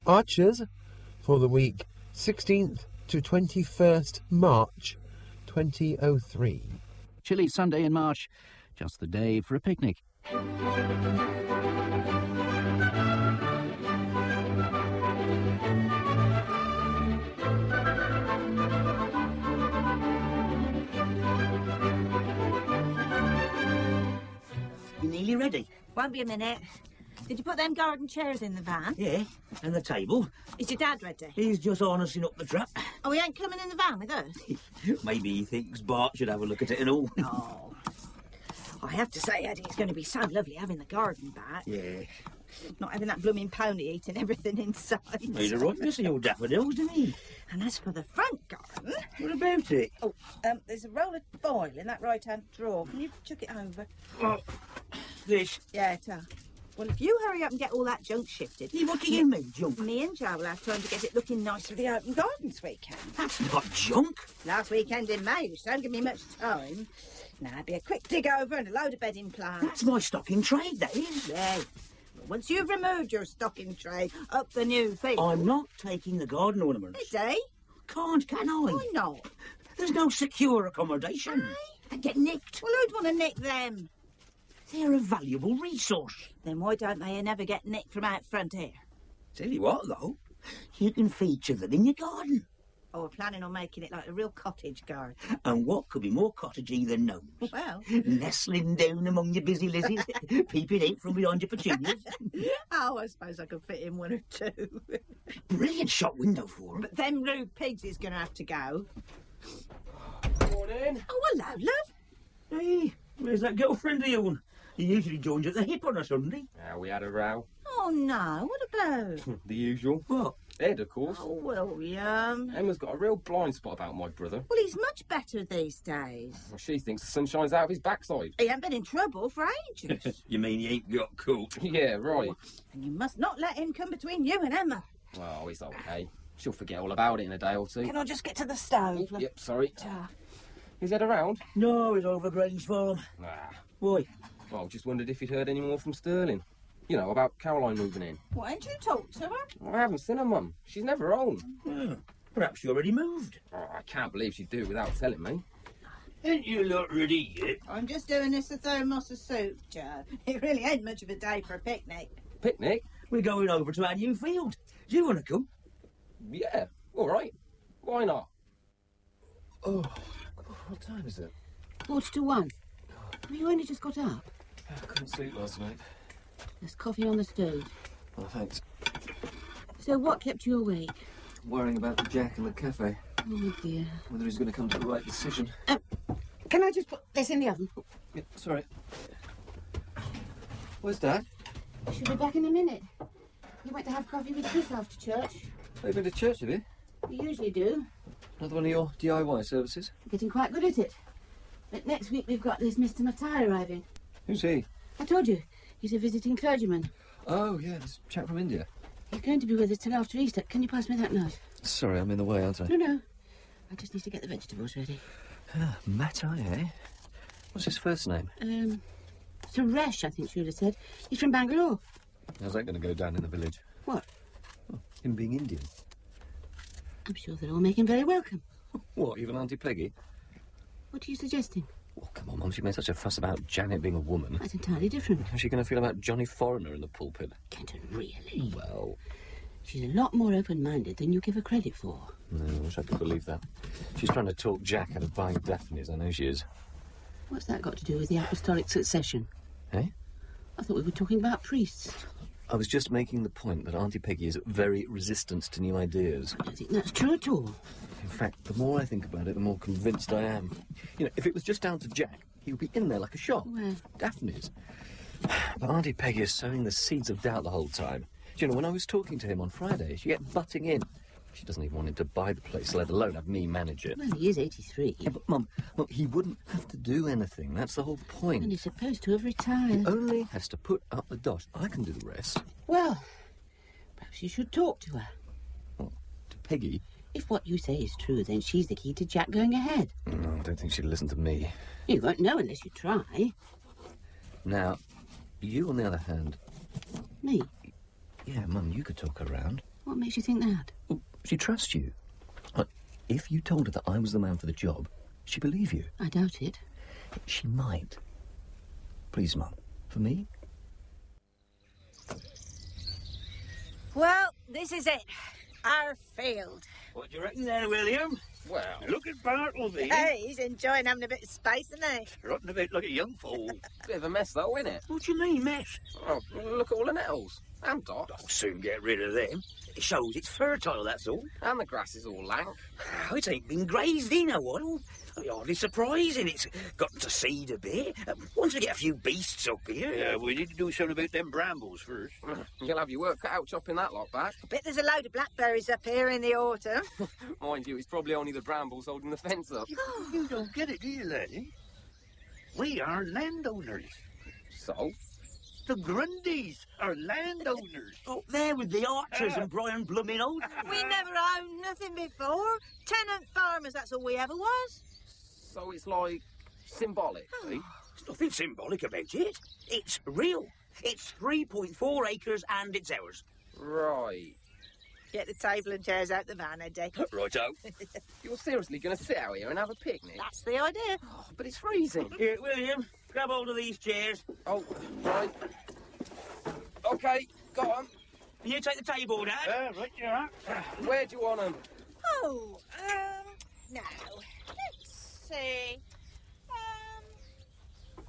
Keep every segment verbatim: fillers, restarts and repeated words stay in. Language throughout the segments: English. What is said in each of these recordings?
Archers for the week sixteenth to twenty-first March twenty oh three. Chilly Sunday in March, just the day for a picnic. You nearly ready? Won't be a minute. Did you put them garden chairs in the van? Yeah, and the table. Is your dad ready? He's just harnessing up the trap. Oh, he ain't coming in the van with us? Maybe he thinks Bart should have a look at it and all. Oh. I have to say, Eddie, it's going to be so lovely having the garden back. Yeah. Not having that blooming pony eating everything inside. He's a right messy old daffodils, doesn't he? And as for the front garden... What about it? Oh, um, there's a roll of foil in that right-hand drawer. Can you chuck it over? Oh, this? Yeah, it uh. Well, if you hurry up and get all that junk shifted... Yeah, what do you mean, junk? Me and Joe will have time to get it looking nice for the open garden this weekend. That's not junk. Last weekend in May, which don't give me much time. Now, it'd be a quick dig over and a load of bedding plants. That's my stock in trade, that is. Yeah. Once you've removed your stocking tray, up the new field... I'm not taking the garden ornaments. Eddie? Can't, can I? Why not? There's no secure accommodation. Aye. They get nicked. Well, who'd want to nick them? They're a valuable resource. Then why don't they never get nicked from out front here? Tell you what, though, you can feature them in your garden. Oh, we're planning on making it like a real cottage garden. And what could be more cottagey than gnomes? Well... Nestling down among your busy lizzies, peeping out from behind your petunias. Oh, I suppose I could fit in one or two. Brilliant shop window for them. But them rude pigs is going to have to go. Morning. Oh, hello, love. Hey, where's that girlfriend of yours? He usually joins at the hip on a Sunday. Now, we had a row. Oh, no, what about? The usual. What? Ed, of course. Oh, William. Emma's got a real blind spot about my brother. Well, he's much better these days. Well, she thinks the sun shines out of his backside. He ain't been in trouble for ages. You mean he ain't got caught? Yeah, right. And you must not let him come between you and Emma. Well, he's okay. She'll forget all about it in a day or two. Can I just get to the stove? love? Yep, sorry. Ta. Is Ed around? No, he's over Grange Farm. Ah. Why? Well, just wondered if you'd heard any more from Sterling. You know, about Caroline moving in. Why didn't you talk to her? I haven't seen her, Mum. She's never home. Well, perhaps you already moved. Oh, I can't believe she'd do it without telling me. Ain't you lot ready yet? I'm just doing this to thermos of soup, Joe. It really ain't much of a day for a picnic. Picnic? We're going over to our new field. Do you want to come? Yeah, all right. Why not? Oh, what time is it? Quarter to one. Have you only just got up? I couldn't sleep last night. There's coffee on the stove. Oh, thanks. So what kept you awake? Worrying about Jack and the cafe. Oh, dear. Whether he's going to come to the right decision. Um, can I just put this in the oven? Yeah, sorry. Where's Dad? She'll be back in a minute. He went to have coffee with Chris after church. Have you been to church, have you? We usually do. Another one of your D I Y services? Getting quite good at it. But next week we've got this Mister Matai arriving. Who's he? I told you, he's a visiting clergyman. Oh, yeah, this chap from India. He's going to be with us till after Easter. Can you pass me that knife? Sorry, I'm in the way, aren't I? No, no. I just need to get the vegetables ready. Ah, Matai, eh? What's his first name? Um, Suresh, I think she would have said. He's from Bangalore. How's that going to go down in the village? What? Oh, him being Indian. I'm sure they'll all make him very welcome. What, even Auntie Peggy? What are you suggesting? Oh, come on, Mum, she made such a fuss about Janet being a woman. That's entirely different. How's she going to feel about Johnny Foreigner in the pulpit? Kenton, really? Well... She's a lot more open-minded than you give her credit for. No, I wish I could believe that. She's trying to talk Jack out of buying Daphne's, I know she is. What's that got to do with the apostolic succession? Eh? I thought we were talking about priests. I was just making the point that Auntie Peggy is very resistant to new ideas. I don't think that's true at all. In fact, the more I think about it, the more convinced I am. You know, if it was just down to Jack, he would be in there like a shot. Where? Daphne's. But Auntie Peggy is sowing the seeds of doubt the whole time. Do you know, when I was talking to him on Friday, she kept butting in. She doesn't even want him to buy the place, let alone have me manage it. Well, he is eighty-three. Yeah, but, Mum, Mum, he wouldn't have to do anything. That's the whole point. And he's supposed to have retired. He only has to put up the dosh. I can do the rest. Well, perhaps you should talk to her. What, to Peggy? If what you say is true, then she's the key to Jack going ahead. No, I don't think she'd listen to me. You won't know unless you try. Now, you, on the other hand... Me? Yeah, Mum, you could talk her around. What makes you think that? Well, she trusts you. Like, if you told her that I was the man for the job, she'd believe you. I doubt it. She might. Please, Mum. For me? Well, this is it. Our field. What do you reckon there, William? Well, Look at Bartleby. Hey, he's enjoying having a bit of space, isn't he? Rotting a bit like a young fool. bit of a mess though, isn't it? What do you mean, mess? Oh, look at all the nettles. And dots. I'll soon get rid of them. It shows it's fertile, that's all. And the grass is all lank. Oh, it ain't been grazed in a while. Hardly surprising. It's gotten to seed a bit. Um, once we get a few beasts up here... Yeah, we need to do something about them brambles first. You'll have your work cut out chopping that lot back. I bet there's a load of blackberries up here in the autumn. Mind you, it's probably only the brambles holding the fence up. You don't get it, do you, laddie? We are landowners. So? The Grundys are landowners. Up there with the Archers and Brian Blooming old... We never owned nothing before. Tenant farmers, that's all we ever was. So it's like symbolic, eh? There's nothing symbolic about it. It's real. It's three point four acres and it's ours. Right. Get the table and chairs out the van, Eddie. Righto. You're seriously going to sit out here and have a picnic? That's the idea. Oh, but it's freezing. Here, William, grab hold of these chairs. Oh, right. OK, go on. And you take the table, Dad. Ah, right, yeah. Where do you want them? Oh, um, now, let's see. Um,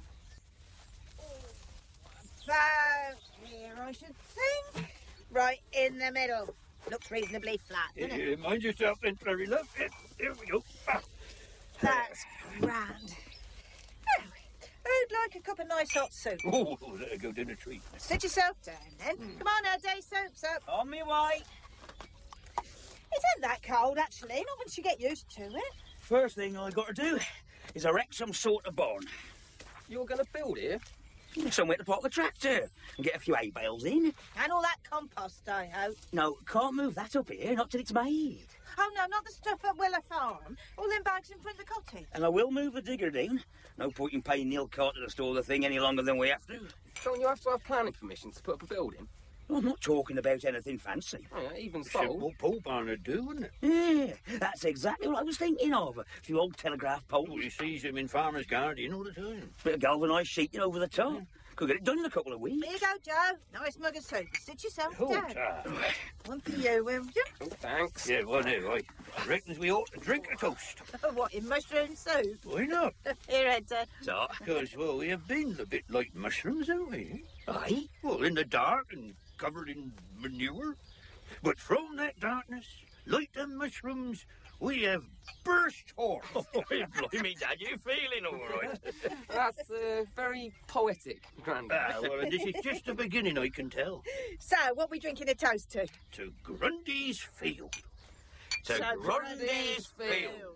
about here, I should think. Right in the middle. Looks reasonably flat, doesn't it? Yeah, mind yourself, then, Flurry, love. Yeah, there we go. Ah. That's grand. Oh, who'd like a cup of nice hot soup? Oh, that'll go down a treat. Sit yourself down, then. Come on, Eddie, soup's up. On me way. It ain't that cold, actually, not once you get used to it. First thing I got to do is erect some sort of barn. You're going to build here? Somewhere to park the tractor and get a few hay bales in. And all that compost, I hope. No, can't move that up here, not till it's made. Oh, no, not the stuff at Willer Farm. All them bags in front of the cottage. And I will move the digger down. No point in paying Neil Carter to store the thing any longer than we have to. Don't you have to have planning permission to put up a building? I'm not talking about anything fancy. Oh, yeah, even so. Simple pole barn would do, wouldn't it? Yeah, that's exactly what I was thinking of. A few old telegraph poles. Oh, you see them in Farmer's Guardian all the time. Bit of galvanised sheeting over the top. Could get it done in a couple of weeks. Here you go, Joe. Nice mug of soup. Sit yourself Oh, down. ta. One for you, will you? Oh, thanks. Yeah, well, no, I reckons we ought to drink a toast. What, in mushroom soup? Why not? Here, Eddie. So, Because, well, we have been a bit like mushrooms, haven't we? aye? Well, in the dark and covered in manure. But from that darkness, like the mushrooms, we have burst forth. Oh, blimey, Dad, you feeling all right? That's uh, very poetic, Grandad. Ah, well, and this is just the beginning, I can tell. So, what we drinking a toast to? To Grundy's Field. To So Grundy's Field.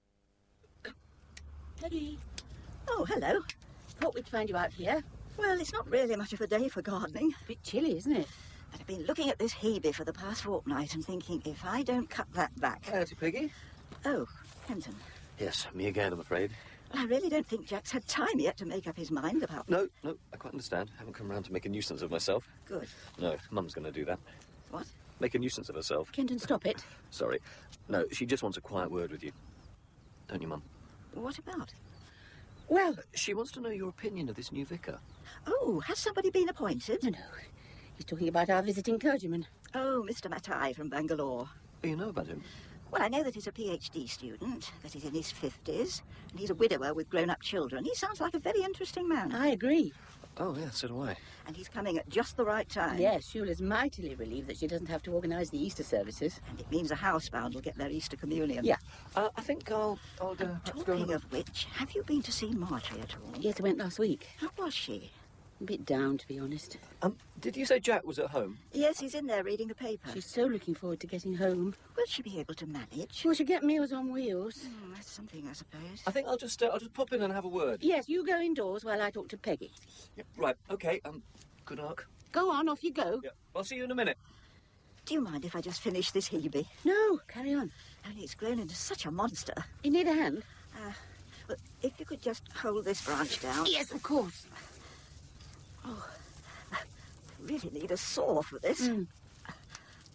Eddie, Oh, hello. thought we'd find you out here. Well, it's not really much of a day for gardening. A bit chilly, isn't it? But I've been looking at this Hebe for the past fortnight and thinking, if I don't cut that back... Howdy, Peggy. Oh, Kenton. Yes, me again, I'm afraid. Well, I really don't think Jack's had time yet to make up his mind about... No, no, I quite understand. Haven't come round to make a nuisance of myself. Good. No, Mum's going to do that. What? Make a nuisance of herself. Kenton, stop it. Sorry. No, she just wants a quiet word with you. Don't you, Mum? What about? Well, she wants to know your opinion of this new vicar. Oh, has somebody been appointed? No, no. He's talking about our visiting clergyman. Oh, Mister Matai from Bangalore. Oh, you know about him? Well, I know that he's a PhD student, that he's in his fifties, and he's a widower with grown-up children. He sounds like a very interesting man. I agree. Oh, yeah, so do I. And he's coming at just the right time. Yes, Shula's mightily relieved that she doesn't have to organise the Easter services. And it means a housebound will get their Easter communion. Yeah. Uh, I think I'll... I'll uh, perhaps go Talking and- of which, have you been to see Marjorie at all? Yes, I went last week. How was she? A bit down, to be honest. Um, did you say Jack was at home? Yes, he's in there reading the paper. She's so looking forward to getting home. Will she be able to manage? She'll she get Meals on Wheels. Hmm, that's something, I suppose. I think I'll just... Uh, I'll just pop in and have a word. Yes, you go indoors while I talk to Peggy. Yep, right, OK. Um, good luck. Go on, off you go. Yeah, I'll see you in a minute. Do you mind if I just finish this Hebe? No, carry on. Only it's grown into such a monster. You need a hand? Uh, well, if you could just hold this branch down. Yes, of course. Oh, I really need a saw for this. Mm.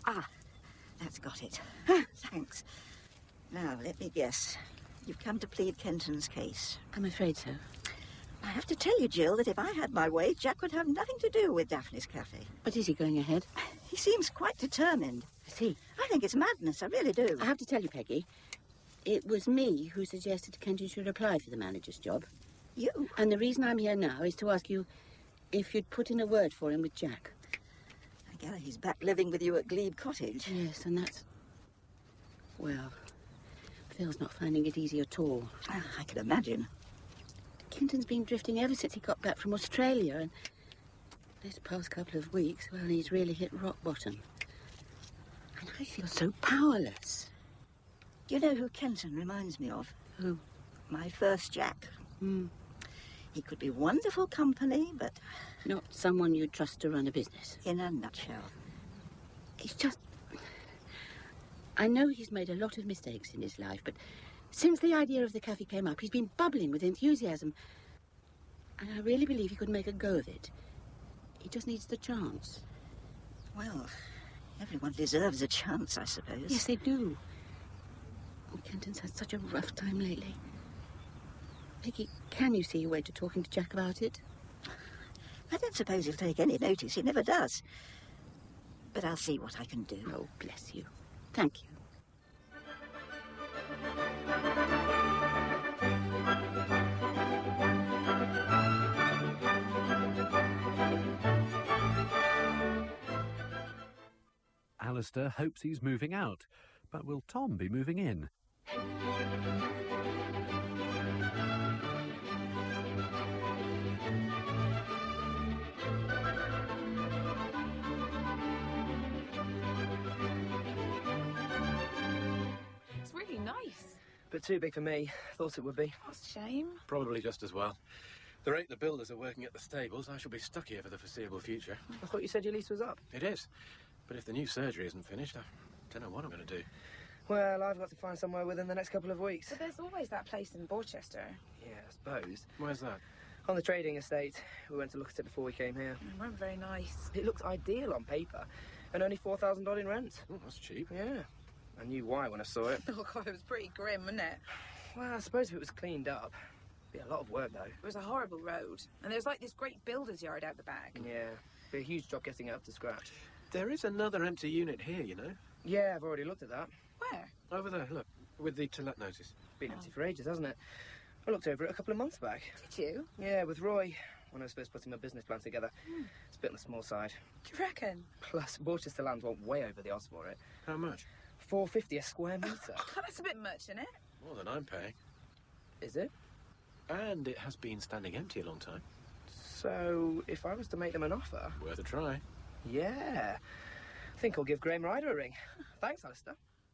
Ah, that's got it. Thanks. Now, let me guess. You've come to plead Kenton's case. I'm afraid so. I have to tell you, Jill, that if I had my way, Jack would have nothing to do with Daphne's Cafe. But is he going ahead? He seems quite determined. Is he? I think it's madness, I really do. I have to tell you, Peggy, it was me who suggested Kenton should apply for the manager's job. You? And the reason I'm here now is to ask you if you'd put in a word for him with Jack. I gather he's back living with you at Glebe Cottage. Yes, and that's... Well, Phil's not finding it easy at all. Ah, I can imagine. Kenton's been drifting ever since he got back from Australia, and this past couple of weeks, well, he's really hit rock bottom. And I feel so powerless. Do you know who Kenton reminds me of? Who? My first Jack. Hmm. He could be wonderful company, but... Not someone you'd trust to run a business. In a nutshell. It's just... I know he's made a lot of mistakes in his life, but since the idea of the cafe came up, he's been bubbling with enthusiasm. And I really believe he could make a go of it. He just needs the chance. Well, everyone deserves a chance, I suppose. Yes, they do. And Kenton's had such a rough time lately. Peggy, can you see a way to talking to Jack about it? I don't suppose he'll take any notice. He never does. But I'll see what I can do. Oh, bless you. Thank you. Alistair hopes he's moving out, but will Tom be moving in? It's really nice. Bit too big for me. Thought it would be. That's a shame. Probably just as well. The rate the builders are working at the stables, I shall be stuck here for the foreseeable future. I thought you said your lease was up. It is. But if the new surgery isn't finished, I don't know what I'm going to do. Well, I've got to find somewhere within the next couple of weeks. But there's always that place in Borchester. Yeah, I suppose. Where's that? On the trading estate. We went to look at it before we came here. It weren't very nice. It looked ideal on paper. And only four thousand dollars in rent. Oh, that's cheap. Yeah. I knew why when I saw it. Oh, God, it was pretty grim, wasn't it? Well, I suppose if it was cleaned up. Be a lot of work, though. It was a horrible road. And there's like this great builder's yard out the back. Yeah. Be a huge job getting it up to scratch. There is another empty unit here, you know. Yeah, I've already looked at that. Where? Over there, look. With the to let notice. Been empty for ages, hasn't it? I looked over it a couple of months back. Did you? Yeah, with Roy, when I was first putting my business plan together. Hmm. It's a bit on the small side. Do you reckon? Plus, Borchester Land want way over the odds for it. How much? four fifty a square metre. That's a bit much, isn't it? More than I'm paying. Is it? And it has been standing empty a long time. So, if I was to make them an offer... Worth a try. Yeah. I think I'll give Graham Ryder a ring. Thanks, Alistair.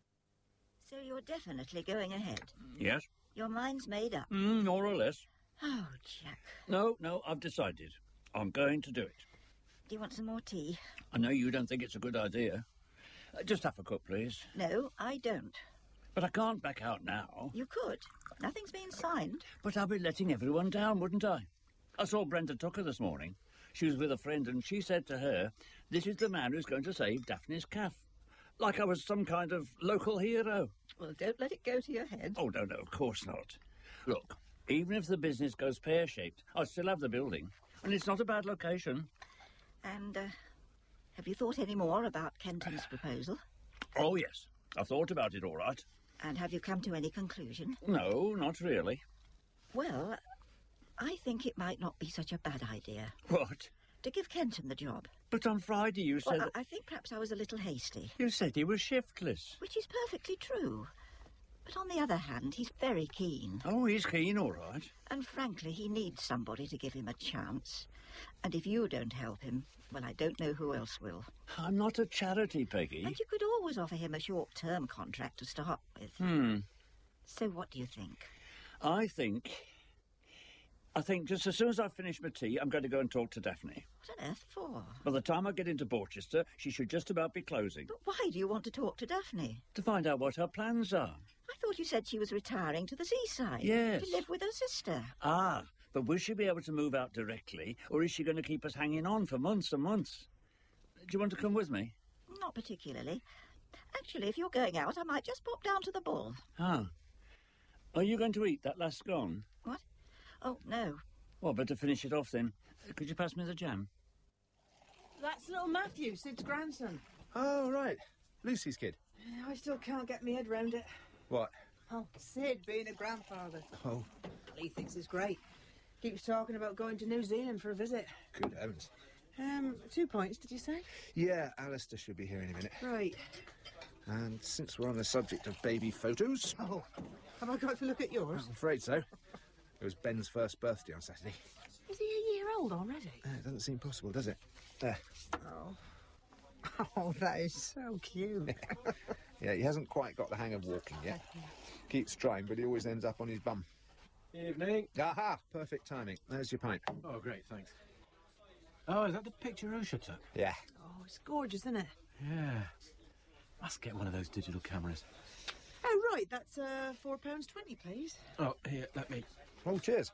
So you're definitely going ahead? Yes. Your mind's made up? Mm, more or less. Oh, Jack. No, no, I've decided. I'm going to do it. Do you want some more tea? I know you don't think it's a good idea. Uh, just have a cup, please. No, I don't. But I can't back out now. You could. Nothing's been signed. But I'll be letting everyone down, wouldn't I? I saw Brenda Tucker this morning. She was with a friend and she said to her, this is the man who's going to save Daphne's calf. Like I was some kind of local hero. Well, don't let it go to your head. Oh, no, no, of course not. Look, even if the business goes pear-shaped, I'll still have the building. And it's not a bad location. And, uh, have you thought any more about Kenton's proposal? Oh, yes. I've thought about it all right. And have you come to any conclusion? No, not really. Well, I think it might not be such a bad idea. What? To give Kenton the job. But on Friday you said... Well, I, I think perhaps I was a little hasty. You said he was shiftless. Which is perfectly true. But on the other hand, he's very keen. Oh, he's keen, all right. And frankly, he needs somebody to give him a chance. And if you don't help him, well, I don't know who else will. I'm not a charity, Peggy. And you could always offer him a short-term contract to start with. Hmm. So what do you think? I think... I think just as soon as I finish my tea, I'm going to go and talk to Daphne. What on earth for? By the time I get into Borchester, she should just about be closing. But why do you want to talk to Daphne? To find out what her plans are. I thought you said she was retaring to the seaside. Yes. To live with her sister. Ah, but will she be able to move out directly, or is she going to keep us hanging on for months and months? Do you want to come with me? not particularly. Actually, if you're going out, I might just pop down to the ball. Ah. Are you going to eat that last scone? What? Oh, no. Well, better finish it off then. Could you pass me the jam? That's little Matthew, Sid's grandson. Oh, right. Lucy's kid. I still can't get my head round it. What? Oh, Sid being a grandfather. Oh. He thinks it's great. Keeps talking about going to New Zealand for a visit. Good heavens. Um, two points, did you say? Yeah, Alistair should be here in a minute. Right. And since we're on the subject of baby photos... Oh, have I got to look at yours? I'm afraid so. It was Ben's first birthday on Saturday. Is he a year old already? Uh, it doesn't seem possible, does it? There. Oh. Oh, that is so cute. Yeah, he hasn't quite got the hang of walking yet. Keeps trying, but he always ends up on his bum. Evening. Aha! Perfect timing. There's your pint. Oh, great, thanks. Oh, is that the picture Usha took? Yeah. Oh, it's gorgeous, isn't it? Yeah. Must get one of those digital cameras. Oh, right, that's uh, four pounds twenty, please. Oh, here, let me... Oh, cheers.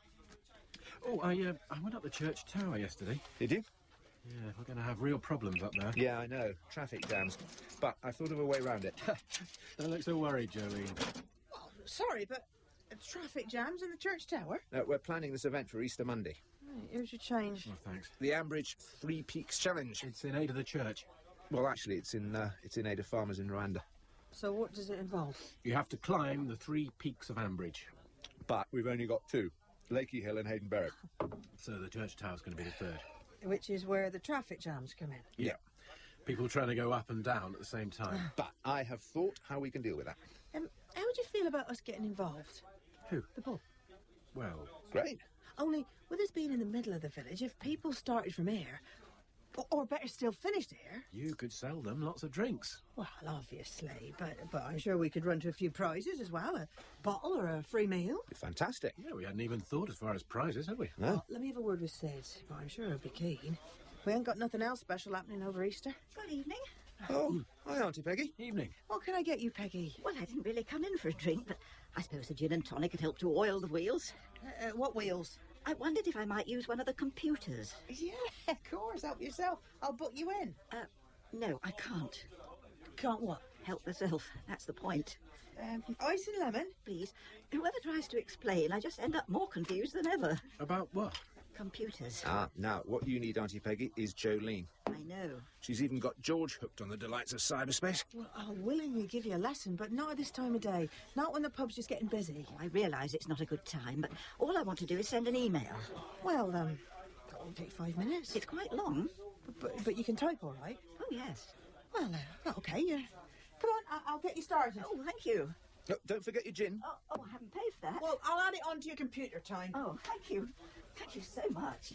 Oh, I, uh, I went up the church tower yesterday. Did you? Yeah, we're going to have real problems up there. Yeah, I know. Traffic jams. But I thought of a way round it. Don't look so worried, Jolene. Well, sorry, but uh, traffic jams in the church tower? Uh, we're planning this event for Easter Monday. Right, here's your change. Oh, thanks. The Ambridge Three Peaks Challenge. It's in aid of the church. Well, actually, it's in uh, it's in aid of farmers in Rwanda. So what does it involve? You have to climb the three peaks of Ambridge. But we've only got two. Lakey Hill and Hayden Berwick. So the church tower's going to be the third. Which is where the traffic jams come in. Yeah. People trying to go up and down at the same time. But I have thought how we can deal with that. Um, how would you feel about us getting involved? Who? The pub. Well... Great. Only, with us being in the middle of the village, if people started from here, or, or better still finished here... You could sell them lots of drinks. Well, obviously, but but I'm sure we could run to a few prizes as well. A bottle or a free meal. Fantastic. Yeah, we hadn't even thought as far as prizes, had we? No. Well, let me have a word with Sid, but I'm sure he'll be keen. We ain't got nothing else special happening over Easter. Good evening. Oh, hi, Auntie Peggy. Evening. What can I get you, Peggy? Well, I didn't really come in for a drink, but I suppose a gin and tonic would help to oil the wheels. Uh, uh, what wheels? I wondered if I might use one of the computers. Yeah, of course. Help yourself. I'll book you in. Uh, no, I can't. Can't what? Help myself. That's the point. Um, ice and lemon? Please. Whoever tries to explain, I just end up more confused than ever. About what? Computers. Ah, now, what you need, Auntie Peggy, is Jolene. I know. She's even got George hooked on the delights of cyberspace. Well, I'll willingly give you a lesson, but not at this time of day. Not when the pub's just getting busy. I realise it's not a good time, but all I want to do is send an email. Well, um, that won't take five minutes. It's quite long. But, but, but you can type all right? Oh, yes. Well, uh, OK, yeah. Come on, I I'll get you started. Oh, thank you. Oh, don't forget your gin. Oh, oh, I haven't paid for that. Well, I'll add it onto your computer time. Oh, thank you. Thank you so much.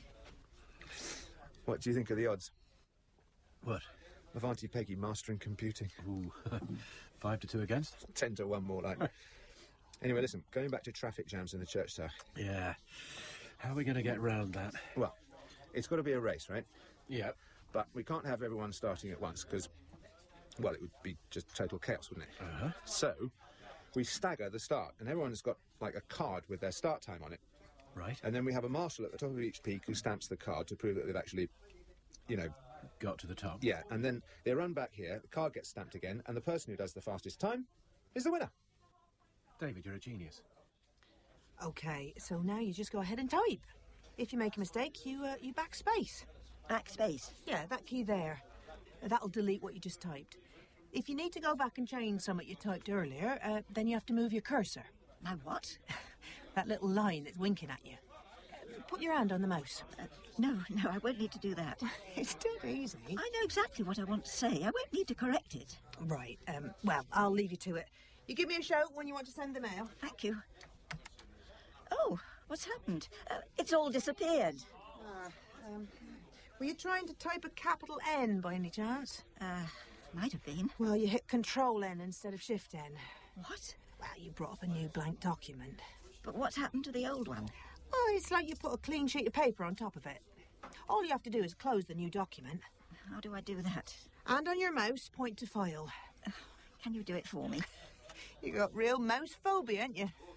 What do you think of the odds? What? Of Auntie Peggy mastering computing. Ooh, five to two against? Ten to one more like. Anyway, listen, going back to traffic jams in the church tower. Yeah. How are we going to get round that? Well, it's got to be a race, right? Yeah. But we can't have everyone starting at once because, well, it would be just total chaos, wouldn't it? Uh-huh. So, we stagger the start, and everyone's got, like, a card with their start time on it. Right. And then we have a marshal at the top of each peak who stamps the card to prove that they've actually, you know... Got to the top. Yeah, and then they run back here, the card gets stamped again, and the person who does the fastest time is the winner. David, you're a genius. OK, so now you just go ahead and type. If you make a mistake, you, uh, you backspace. Backspace? Yeah, that key there. That'll delete what you just typed. If you need to go back and change something you typed earlier, uh, then you have to move your cursor. My what? That little line that's winking at you. Uh, put your hand on the mouse. Uh, no, no, I won't need to do that. It's too easy. I know exactly what I want to say. I won't need to correct it. Right, um, well, I'll leave you to it. You give me a shout when you want to send the mail. Thank you. Oh, what's happened? Uh, it's all disappeared. Uh, um, were you trying to type a capital N by any chance? Uh, might have been. Well, you hit Control N instead of Shift N. What? Well, you brought up a new blank document. But what's happened to the old one? Well, it's like you put a clean sheet of paper on top of it. All you have to do is close the new document. How do I do that? And on your mouse, point to File. Uh, can you do it for me? You got real mouse phobia, ain't you?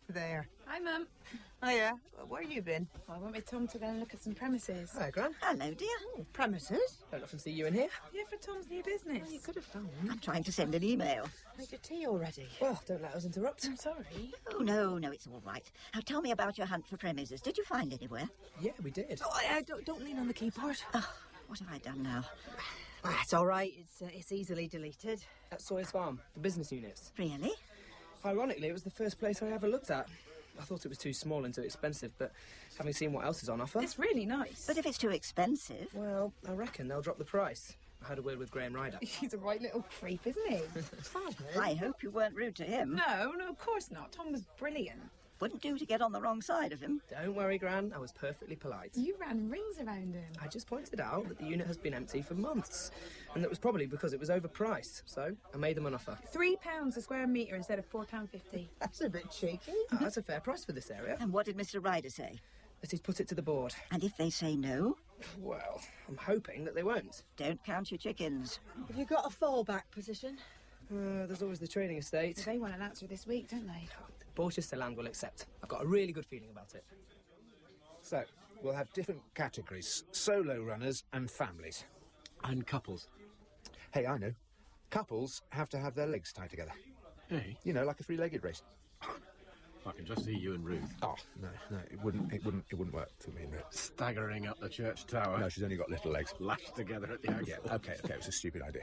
There. Hi, Mum. Oh, yeah? Where you been? Well, I went with Tom to go and look at some premises. Hi, Gran. Hello, dear. Oh, premises? Don't often see you in here. Yeah, for Tom's new business. Well, you could have phoned. I'm trying to send an email. Made your tea already? Well, don't let us interrupt. I'm sorry. Oh, no, no, it's all right. Now, tell me about your hunt for premises. Did you find anywhere? Yeah, we did. Oh, I, I don't, don't lean on the keyboard. Oh, what have I done now? Ah, it's all right. It's, uh, it's easily deleted. At Sawyer's Farm, the business units. Really? Ironically, it was the first place I ever looked at. I thought it was too small and too expensive, but having seen what else is on offer... It's really nice. But if it's too expensive... Well, I reckon they'll drop the price. I had a word with Graham Ryder. He's a right little creep, isn't he? I hope you weren't rude to him. No, no, of course not. Tom was brilliant. Wouldn't do to get on the wrong side of him. Don't worry, Gran. I was perfectly polite. You ran rings around him. I just pointed out that the unit has been empty for months, and that was probably because it was overpriced. So I made them an offer. Three pounds a square metre instead of four pound fifty. That's a bit cheeky. Oh, that's a fair price for this area. And what did Mister Ryder say? That he's put it to the board. And if they say no? Well, I'm hoping that they won't. Don't count your chickens. Have you got a fallback position? Uh, there's always the trading estate. They want an answer this week, don't they? Borchester Land will accept. I've got a really good feeling about it. So, we'll have different categories. Solo runners and families. And couples. Hey, I know. Couples have to have their legs tied together. Hey? You know, like a three-legged race. I can just see you and Ruth. Oh, no, no, it wouldn't, it wouldn't, it wouldn't work for me and Ruth. Staggering up the church tower. No, she's only got little legs. Lashed together at the ankle. Yeah, okay, okay, it was a stupid idea.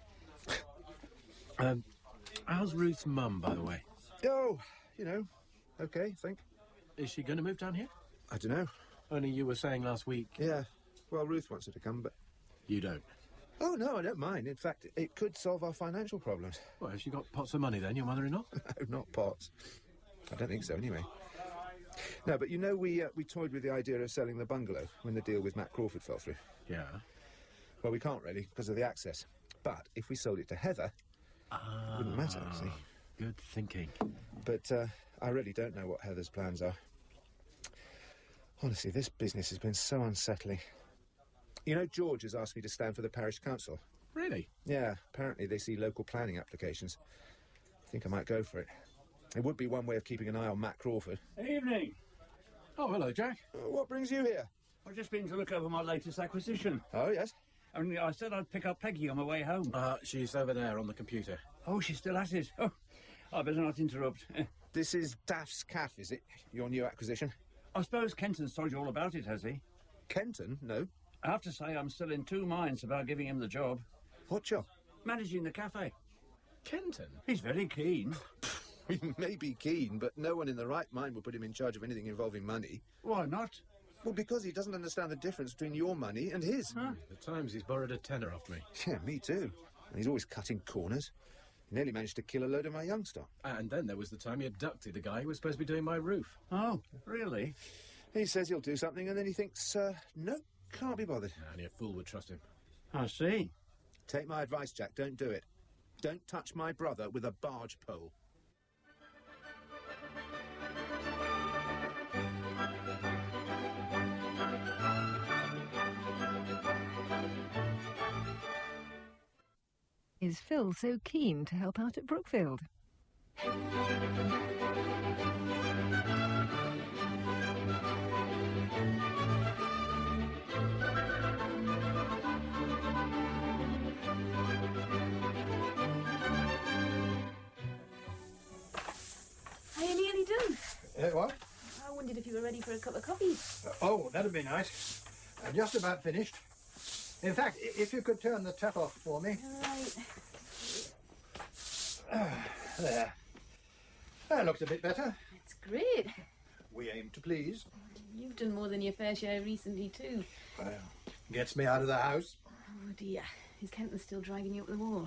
um, how's Ruth's mum, by the way? Oh, you know, okay, I think. Is she going to move down here? I don't know. Only you were saying last week. Yeah, well, Ruth wants her to come, but... You don't? Oh, no, I don't mind. In fact, it could solve our financial problems. Well, has she got pots of money then, your mother-in-law? No, not pots. I don't think so, anyway. No, but you know, we uh, we toyed with the idea of selling the bungalow when the deal with Matt Crawford fell through. Yeah. Well, we can't really, because of the access. But if we sold it to Heather, ah, it wouldn't matter, see. Good thinking. But uh, I really don't know what Heather's plans are. Honestly, this business has been so unsettling. You know, George has asked me to stand for the parish council. Really? Yeah, apparently they see local planning applications. I think I might go for it. It would be one way of keeping an eye on Matt Crawford. Evening. Oh, hello, Jack. Uh, what brings you here? I've just been to look over my latest acquisition. Oh, yes? Only I said I'd pick up Peggy on my way home. Uh, she's over there on the computer. Oh, she's still at it. Oh, I better not interrupt. This is Daft's Caff, is it? Your new acquisition? I suppose Kenton's told you all about it, has he? Kenton? No. I have to say I'm still in two minds about giving him the job. What job? Managing the cafe. Kenton? He's very keen. He may be keen, but no one in the right mind would put him in charge of anything involving money. Why not? Well, because he doesn't understand the difference between your money and his. Huh? The times he's borrowed a tenner off me. Yeah, me too. And he's always cutting corners. He nearly managed to kill a load of my young stock. And then there was the time he abducted a guy who was supposed to be doing my roof. Oh, really? He says he'll do something, and then he thinks, uh, no, can't be bothered. Only a fool would trust him. I see. Take my advice, Jack, don't do it. Don't touch my brother with a barge pole. Is Phil so keen to help out at Brookfield? Are you nearly done? Uh, what? I wondered if you were ready for a cup of coffee. Uh, oh, that'd be nice. Uh, just about finished. In fact, i- if you could turn the tap off for me. Right. Ah, there. That looks a bit better. It's great. We aim to please. You've done more than your fair share recently, too. Well, gets me out of the house. Oh, dear. Is Kenton still dragging you up the wall?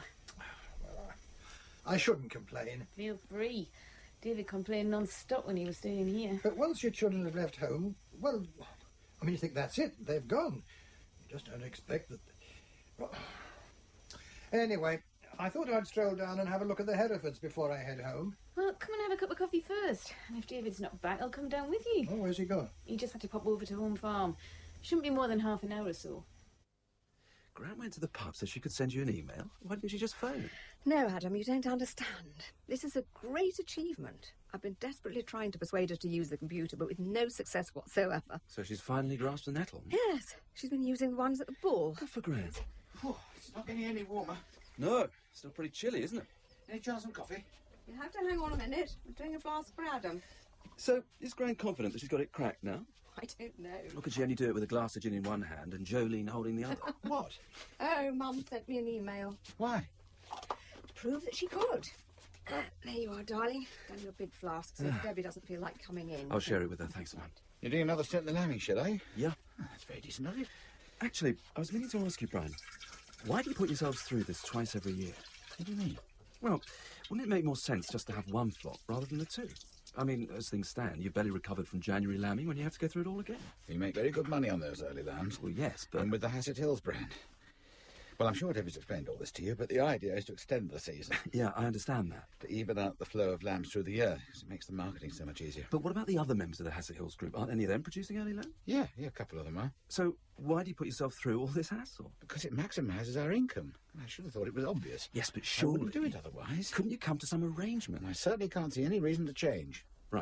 I shouldn't complain. Feel free. David complained non-stop when he was staying here. But once your children have left home, well, I mean, you think that's it. They've gone. You just don't expect that... Well, anyway, I thought I'd stroll down and have a look at the Herefords before I head home. Well, come and have a cup of coffee first. And if David's not back, I'll come down with you. Oh, where's he gone? He just had to pop over to Home Farm. Shouldn't be more than half an hour or so. Gran went to the pub so she could send you an email. Why didn't she just phone? No, Adam, you don't understand. This is a great achievement. I've been desperately trying to persuade her to use the computer, but with no success whatsoever. So she's finally grasped the nettle. Yes, she's been using the ones at the ball. Good for Gran. Oh, it's not getting any warmer. No, still pretty chilly, isn't it? Any chance of coffee? You have to hang on a minute. I'm doing a flask for Adam. So, is Gran confident that she's got it cracked now? I don't know. Or could she only do it with a glass of gin in one hand and Jolene holding the other? What? Oh, Mum sent me an email. Why? To prove that she could. Uh, there you are, darling. Done your big flask, so if Debbie doesn't feel like coming in. I'll share it with her, thanks, Mum. You're doing another stint in the lambing shed, eh? Yeah. Oh, that's very decent of you. Actually, I was meaning to ask you, Brian, why do you put yourselves through this twice every year? What do you mean? Well, wouldn't it make more sense just to have one flock rather than the two? I mean, as things stand, you've barely recovered from January lambing when you have to go through it all again. You make very good money on those early lambs. Well, yes, but... And with the Hassett Hills brand. Well, I'm sure Debbie's explained all this to you, but the idea is to extend the season. Yeah, I understand that. To even out the flow of lambs through the year, because it makes the marketing so much easier. But what about the other members of the Hassett Hills group? Aren't any of them producing early lamb? Yeah, yeah, a couple of them are. So why do you put yourself through all this hassle? Because it maximises our income. I should have thought it was obvious. Yes, but I surely... wouldn't do it otherwise. Couldn't you come to some arrangement? I certainly can't see any reason to change. Right.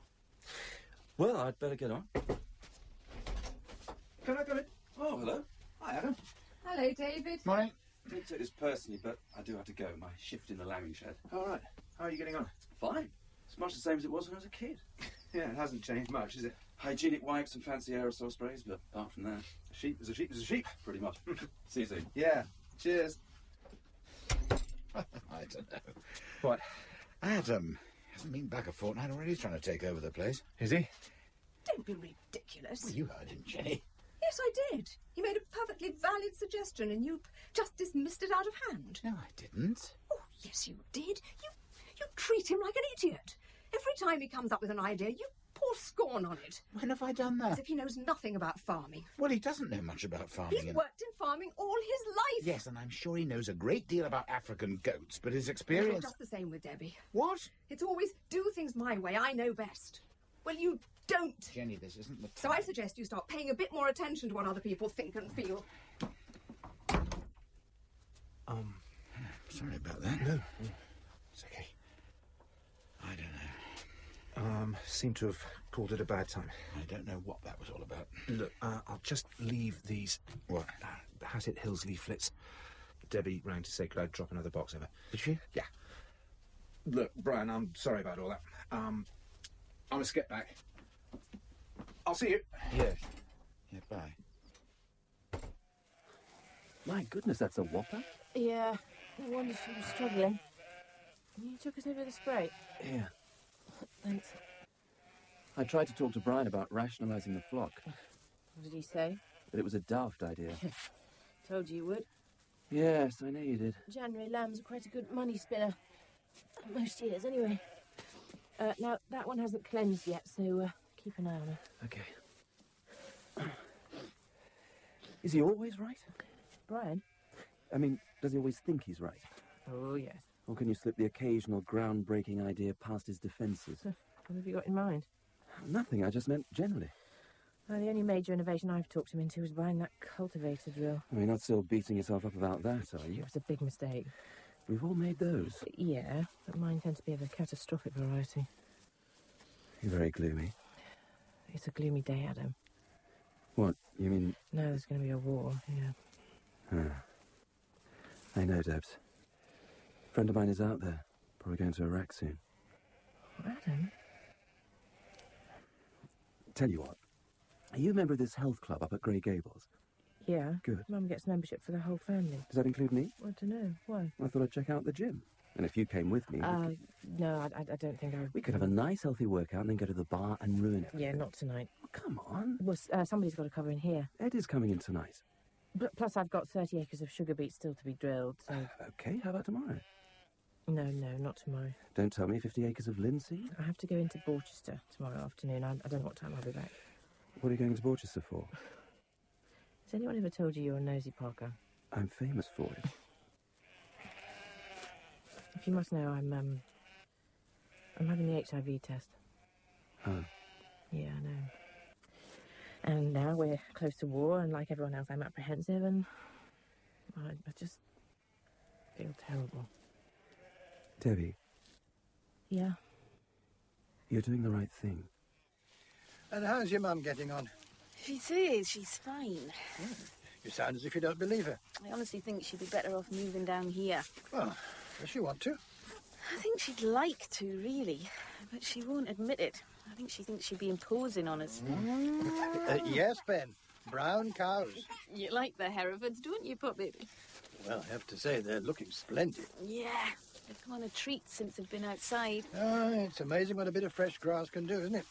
Well, I'd better get on. Can I come in? Oh, hello. Hi, Adam. Hello, David. Morning. I don't take this personally, but I do have to go. My shift in the lambing shed. All right. How are you getting on? Fine. It's much the same as it was when I was a kid. Yeah, it hasn't changed much, is it? Hygienic wipes and fancy aerosol sprays, but apart from that... A sheep is a sheep is a sheep. Pretty much. See you soon. Yeah. Cheers. I don't know. What? Adam hasn't been back a fortnight already. He's trying to take over the place. Is he? Don't be ridiculous. Well, you heard him, Jenny. Yes, I did. He made a perfectly valid suggestion and you just dismissed it out of hand. No, I didn't. Oh, yes, you did. You, you treat him like an idiot. Every time he comes up with an idea, you pour scorn on it. When have I done that? As if he knows nothing about farming. Well, he doesn't know much about farming. He's and... worked in farming all his life. Yes, and I'm sure he knows a great deal about African goats, but his Well, experience... just the same with Debbie. What? It's always do things my way, I know best. Well, you don't. Jenny, this isn't the time. So I suggest you start paying a bit more attention to what other people think and feel. Um, sorry about that. No, it's okay. I don't know. Um, seem to have called it a bad time. I don't know what that was all about. Look, uh, I'll just leave these... What? Uh, the Hassett Hills leaflets. Debbie rang to say could I drop another box over. Did she? Yeah. Look, Brian, I'm sorry about all that. Um, I must get back. I'll see you. Yeah. Yeah, bye. My goodness, that's a whopper. Yeah, no wonder she was struggling. You took us over the spray. Yeah. Thanks. I tried to talk to Brian about rationalising the flock, What did he say? but it was a daft idea. Told you you would. Yes, I know you did. January lambs are quite a good money spinner. Most years, anyway. Uh, now, that one hasn't cleansed yet, so uh, keep an eye on her. Okay. Is he always right? Brian? I mean, does he always think he's right? Oh, yes. Or can you slip the occasional groundbreaking idea past his defences? What have you got in mind? Nothing, I just meant generally. Well, the only major innovation I've talked him into was buying that cultivator drill. I mean, not still beating yourself up about that, are you? It was a big mistake. We've all made those. Yeah, but mine tends to be of a catastrophic variety. You're very gloomy. It's a gloomy day, Adam. What, you mean... No, there's going to be a war, yeah. Ah. I know, Debs. A friend of mine is out there. Probably going to Iraq soon. Adam? Tell you what. Are you a member of this health club up at Grey Gables? Yeah. Good. Mum gets membership for the whole family. Does that include me? I don't know. Why? I thought I'd check out the gym. And if you came with me... Uh, we, could, no, I, I don't think I would. we could have a nice, healthy workout and then go to the bar and ruin it. Yeah, not tonight. Oh, come on. Well, uh, somebody's got to cover in here. Ed is coming in tonight. But plus, I've got thirty acres of sugar beets still to be drilled, so... Okay, how about tomorrow? No, no, not tomorrow. Don't tell me fifty acres of linseed. I have to go into Borchester tomorrow afternoon. I, I don't know what time I'll be back. What are you going to Borchester for? Has anyone ever told you you're a nosy Parker? I'm famous for it. If you must know, I'm, um... I'm having the H I V test. Oh. Yeah, I know. And now we're close to war, and like everyone else, I'm apprehensive, and... I, I just feel terrible. Debbie, Yeah. you're doing the right thing. And how's your mum getting on? She says she's fine. You sound as if you don't believe her. I honestly think she'd be better off moving down here. Well, does she want to? I think she'd like to, really, but she won't admit it. I think she thinks she'd be imposing on us. Uh, yes, Ben. Brown cows. You like the Herefords, don't you, Puppet? Well, I have to say, they're looking splendid. Yeah, they've come on a treat since they've been outside. Ah, it's amazing what a bit of fresh grass can do, isn't it?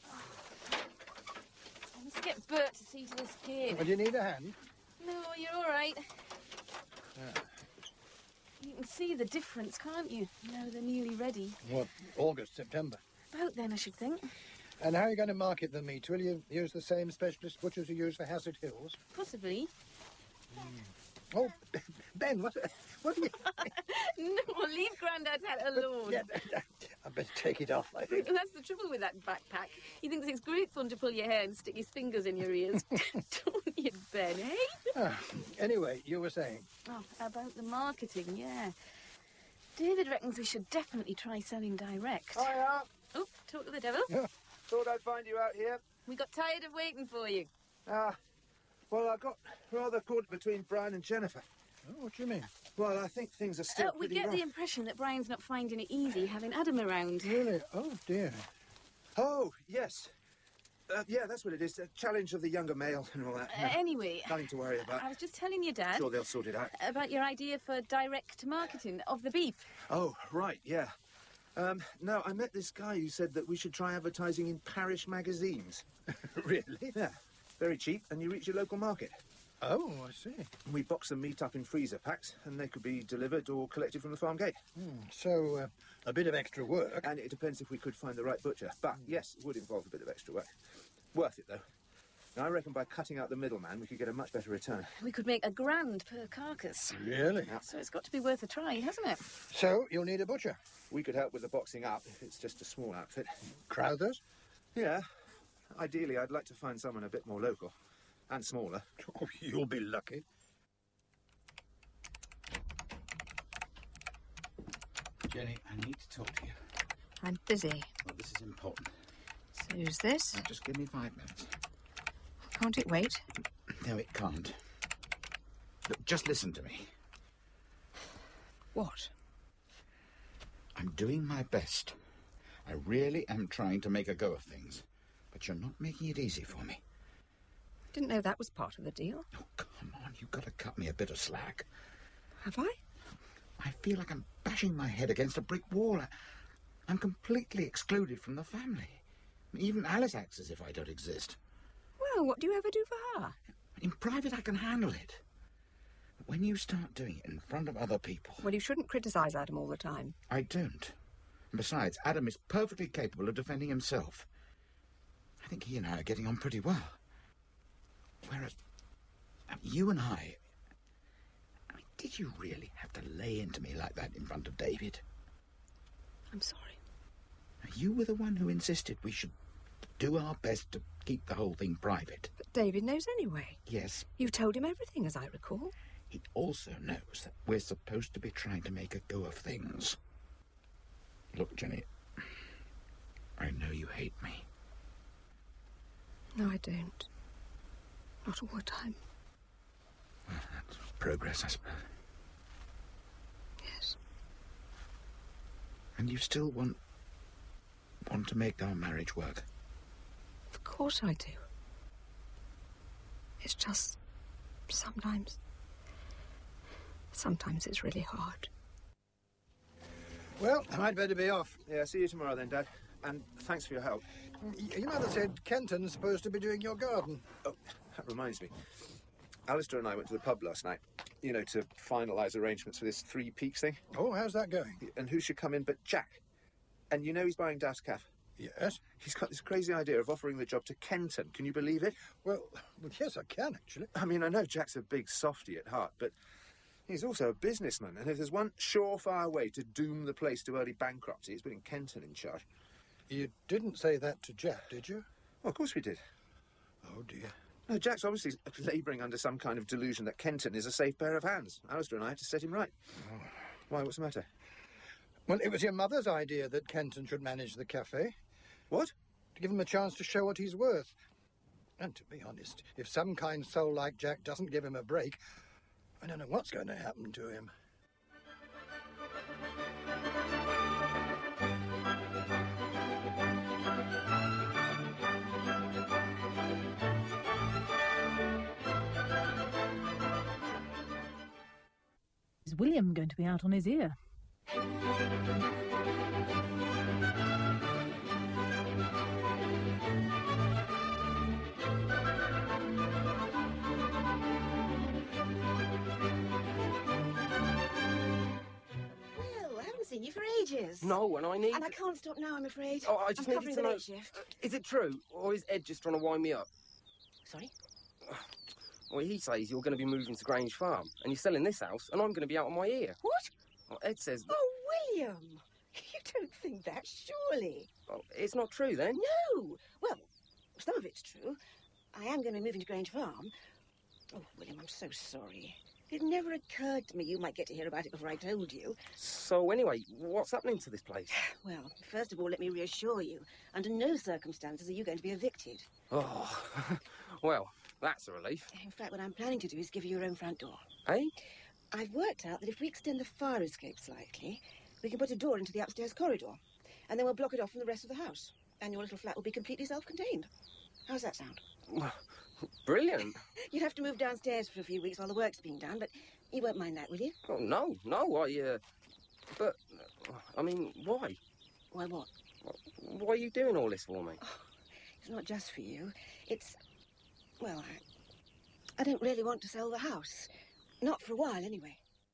I must get Bert to see to this kid. Well, do you need a hand? No, you're all right. Ah, You can see the difference, can't you? Now they're nearly ready. what, August, September? About then, I should think. And how are you going to market the meat? Will you use the same specialist butchers you use for Hassett Hills? Possibly. Oh, Ben, what, what are you... No, leave Grandad's hat alone. Yeah, I better take it off, I think. That's the trouble with that backpack. He thinks it's great fun to pull your hair and stick his fingers in your ears. Don't you, Ben, eh? Ah, anyway, you were saying? Oh, about the marketing, yeah. David reckons we should definitely try selling direct. Hiya. Oh, talk to the devil. Yeah, thought I'd find you out here. We got tired of waiting for you. Ah, well, I got rather caught between Brian and Jennifer. Oh, what do you mean? Well, I think things are still Uh, we pretty get rough. the impression that Brian's not finding it easy having Adam around. Really? Oh, dear. Oh, yes. Uh, yeah, that's what it is. The challenge of the younger male and all that. Uh, anyway, Nothing to worry about. I was just telling your dad Sure, they'll sort it out. about your idea for direct marketing of the beef. Oh, right, yeah. Um, no, I met this guy who said that we should try advertising in parish magazines. Really? Yeah. Very cheap, and you reach your local market. Oh, I see. We box them meat up in freezer packs, and they could be delivered or collected from the farm gate. Hmm, so, uh, a bit of extra work. And it depends if we could find the right butcher. But, yes, it would involve a bit of extra work. Worth it, though. Now, I reckon by cutting out the middleman, we could get a much better return. We could make a grand per carcass. Really? So it's got to be worth a try, hasn't it? So, you'll need a butcher. We could help with the boxing up if it's just a small outfit. Crowthers? Yeah. Ideally, I'd like to find someone a bit more local. And smaller. Oh, you'll be lucky. Jenny, I need to talk to you. I'm busy. Well, this is important. So who's this? Now, just give me five minutes. Can't it wait? No, it can't. Look, just listen to me. What? I'm doing my best. I really am trying to make a go of things. But you're not making it easy for me. Didn't know that was part of the deal. Oh, come on, you've got to cut me a bit of slack. Have I? I feel like I'm bashing my head against a brick wall. I, I'm completely excluded from the family. Even Alice acts as if I don't exist. Well, what do you ever do for her? In private, I can handle it. But when you start doing it in front of other people... Well, you shouldn't criticise Adam all the time. I don't. And besides, Adam is perfectly capable of defending himself. I think he and I are getting on pretty well. Whereas, uh, you and I... I mean, did you really have to lay into me like that in front of David? I'm sorry. You were the one who insisted we should do our best to keep the whole thing private. But David knows anyway. Yes. You told him everything, as I recall. He also knows that we're supposed to be trying to make a go of things. Look, Jenny, I know you hate me. No, I don't. Not all the time. Well, that's progress, I suppose. Yes. And you still want... want to make our marriage work? Of course I do. It's just... sometimes... Sometimes it's really hard. Well, I'd better be off. Yeah, see you tomorrow then, Dad. And thanks for your help. Y- Your mother said Kenton's supposed to be doing your garden. Oh, that reminds me. Alistair and I went to the pub last night, you know, to finalise arrangements for this Three Peaks thing. Oh, how's that going? And who should come in but Jack? And you know he's buying Das Calf. Yes? He's got this crazy idea of offering the job to Kenton. Can you believe it? Well, well, yes, I can, actually. I mean, I know Jack's a big softy at heart, but he's also a businessman. And if there's one surefire way to doom the place to early bankruptcy, it's putting Kenton in charge. You didn't say that to Jack, did you? Well, of course we did. Oh, dear. No, Jack's obviously labouring under some kind of delusion that Kenton is a safe pair of hands. Alistair and I have to set him right. Oh. Why, what's the matter? Well, it was your mother's idea that Kenton should manage the cafe. What? To give him a chance to show what he's worth. And to be honest, if some kind soul like Jack doesn't give him a break, I don't know what's going to happen to him. Is William going to be out on his ear? You for ages. No, and I need... And I can't stop now, I'm afraid. Oh, I just I'm needed covering to the know... night shift. Uh, is it true, or is Ed just trying to wind me up? Sorry? Well, he says you're going to be moving to Grange Farm, and you're selling this house, and I'm going to be out on my ear. What? Well, Ed says... That... Oh, William! You don't think that, surely? Well, it's not true, then? No! Well, some of it's true. I am going to be moving to Grange Farm. Oh, William, I'm so sorry. It never occurred to me you might get to hear about it before I told you. So, anyway, what's happening to this place? Well, first of all, let me reassure you. Under no circumstances are you going to be evicted. Oh, well, that's a relief. In fact, what I'm planning to do is give you your own front door. Eh? I've worked out that if we extend the fire escape slightly, we can put a door into the upstairs corridor. And then we'll block it off from the rest of the house. And your little flat will be completely self-contained. How's that sound? Well, brilliant. You'll have to move downstairs for a few weeks while the work's being done, but you won't mind that, will you? Oh, no, no, I, uh... But, uh, I mean, why? Why what? Why are you doing all this for me? Oh, it's not just for you. It's... Well, I, I don't really want to sell the house. Not for a while, anyway.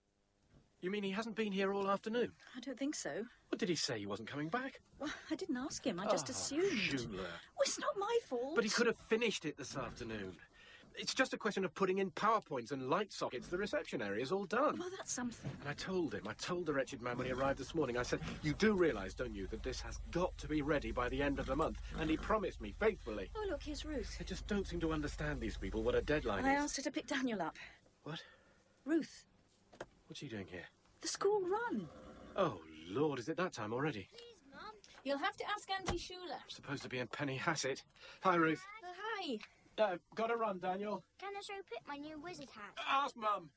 You mean he hasn't been here all afternoon? I don't think so. What did he say? He wasn't coming back? Well, I didn't ask him. I just oh, assumed. Shula. Well, it's not my fault. But he could have finished it this afternoon. It's just a question of putting in power points and light sockets. The reception area's all done. Well, that's something. And I told him, I told the wretched man when he arrived this morning, I said, you do realise, don't you, that this has got to be ready by the end of the month? And he promised me faithfully. Oh, look, here's Ruth. I just don't seem to understand these people, what a deadline I is. asked her to pick Daniel up. What? Ruth. What's she doing here? The school run. Oh, Lord, is it that time already? Please, Mum. You'll have to ask Auntie Shula. I'm supposed to be in Penny Hassett. Hi, Ruth. Uh, hi. Uh, got to run, Daniel. Can I show Pip my new wizard hat? Ask Mum.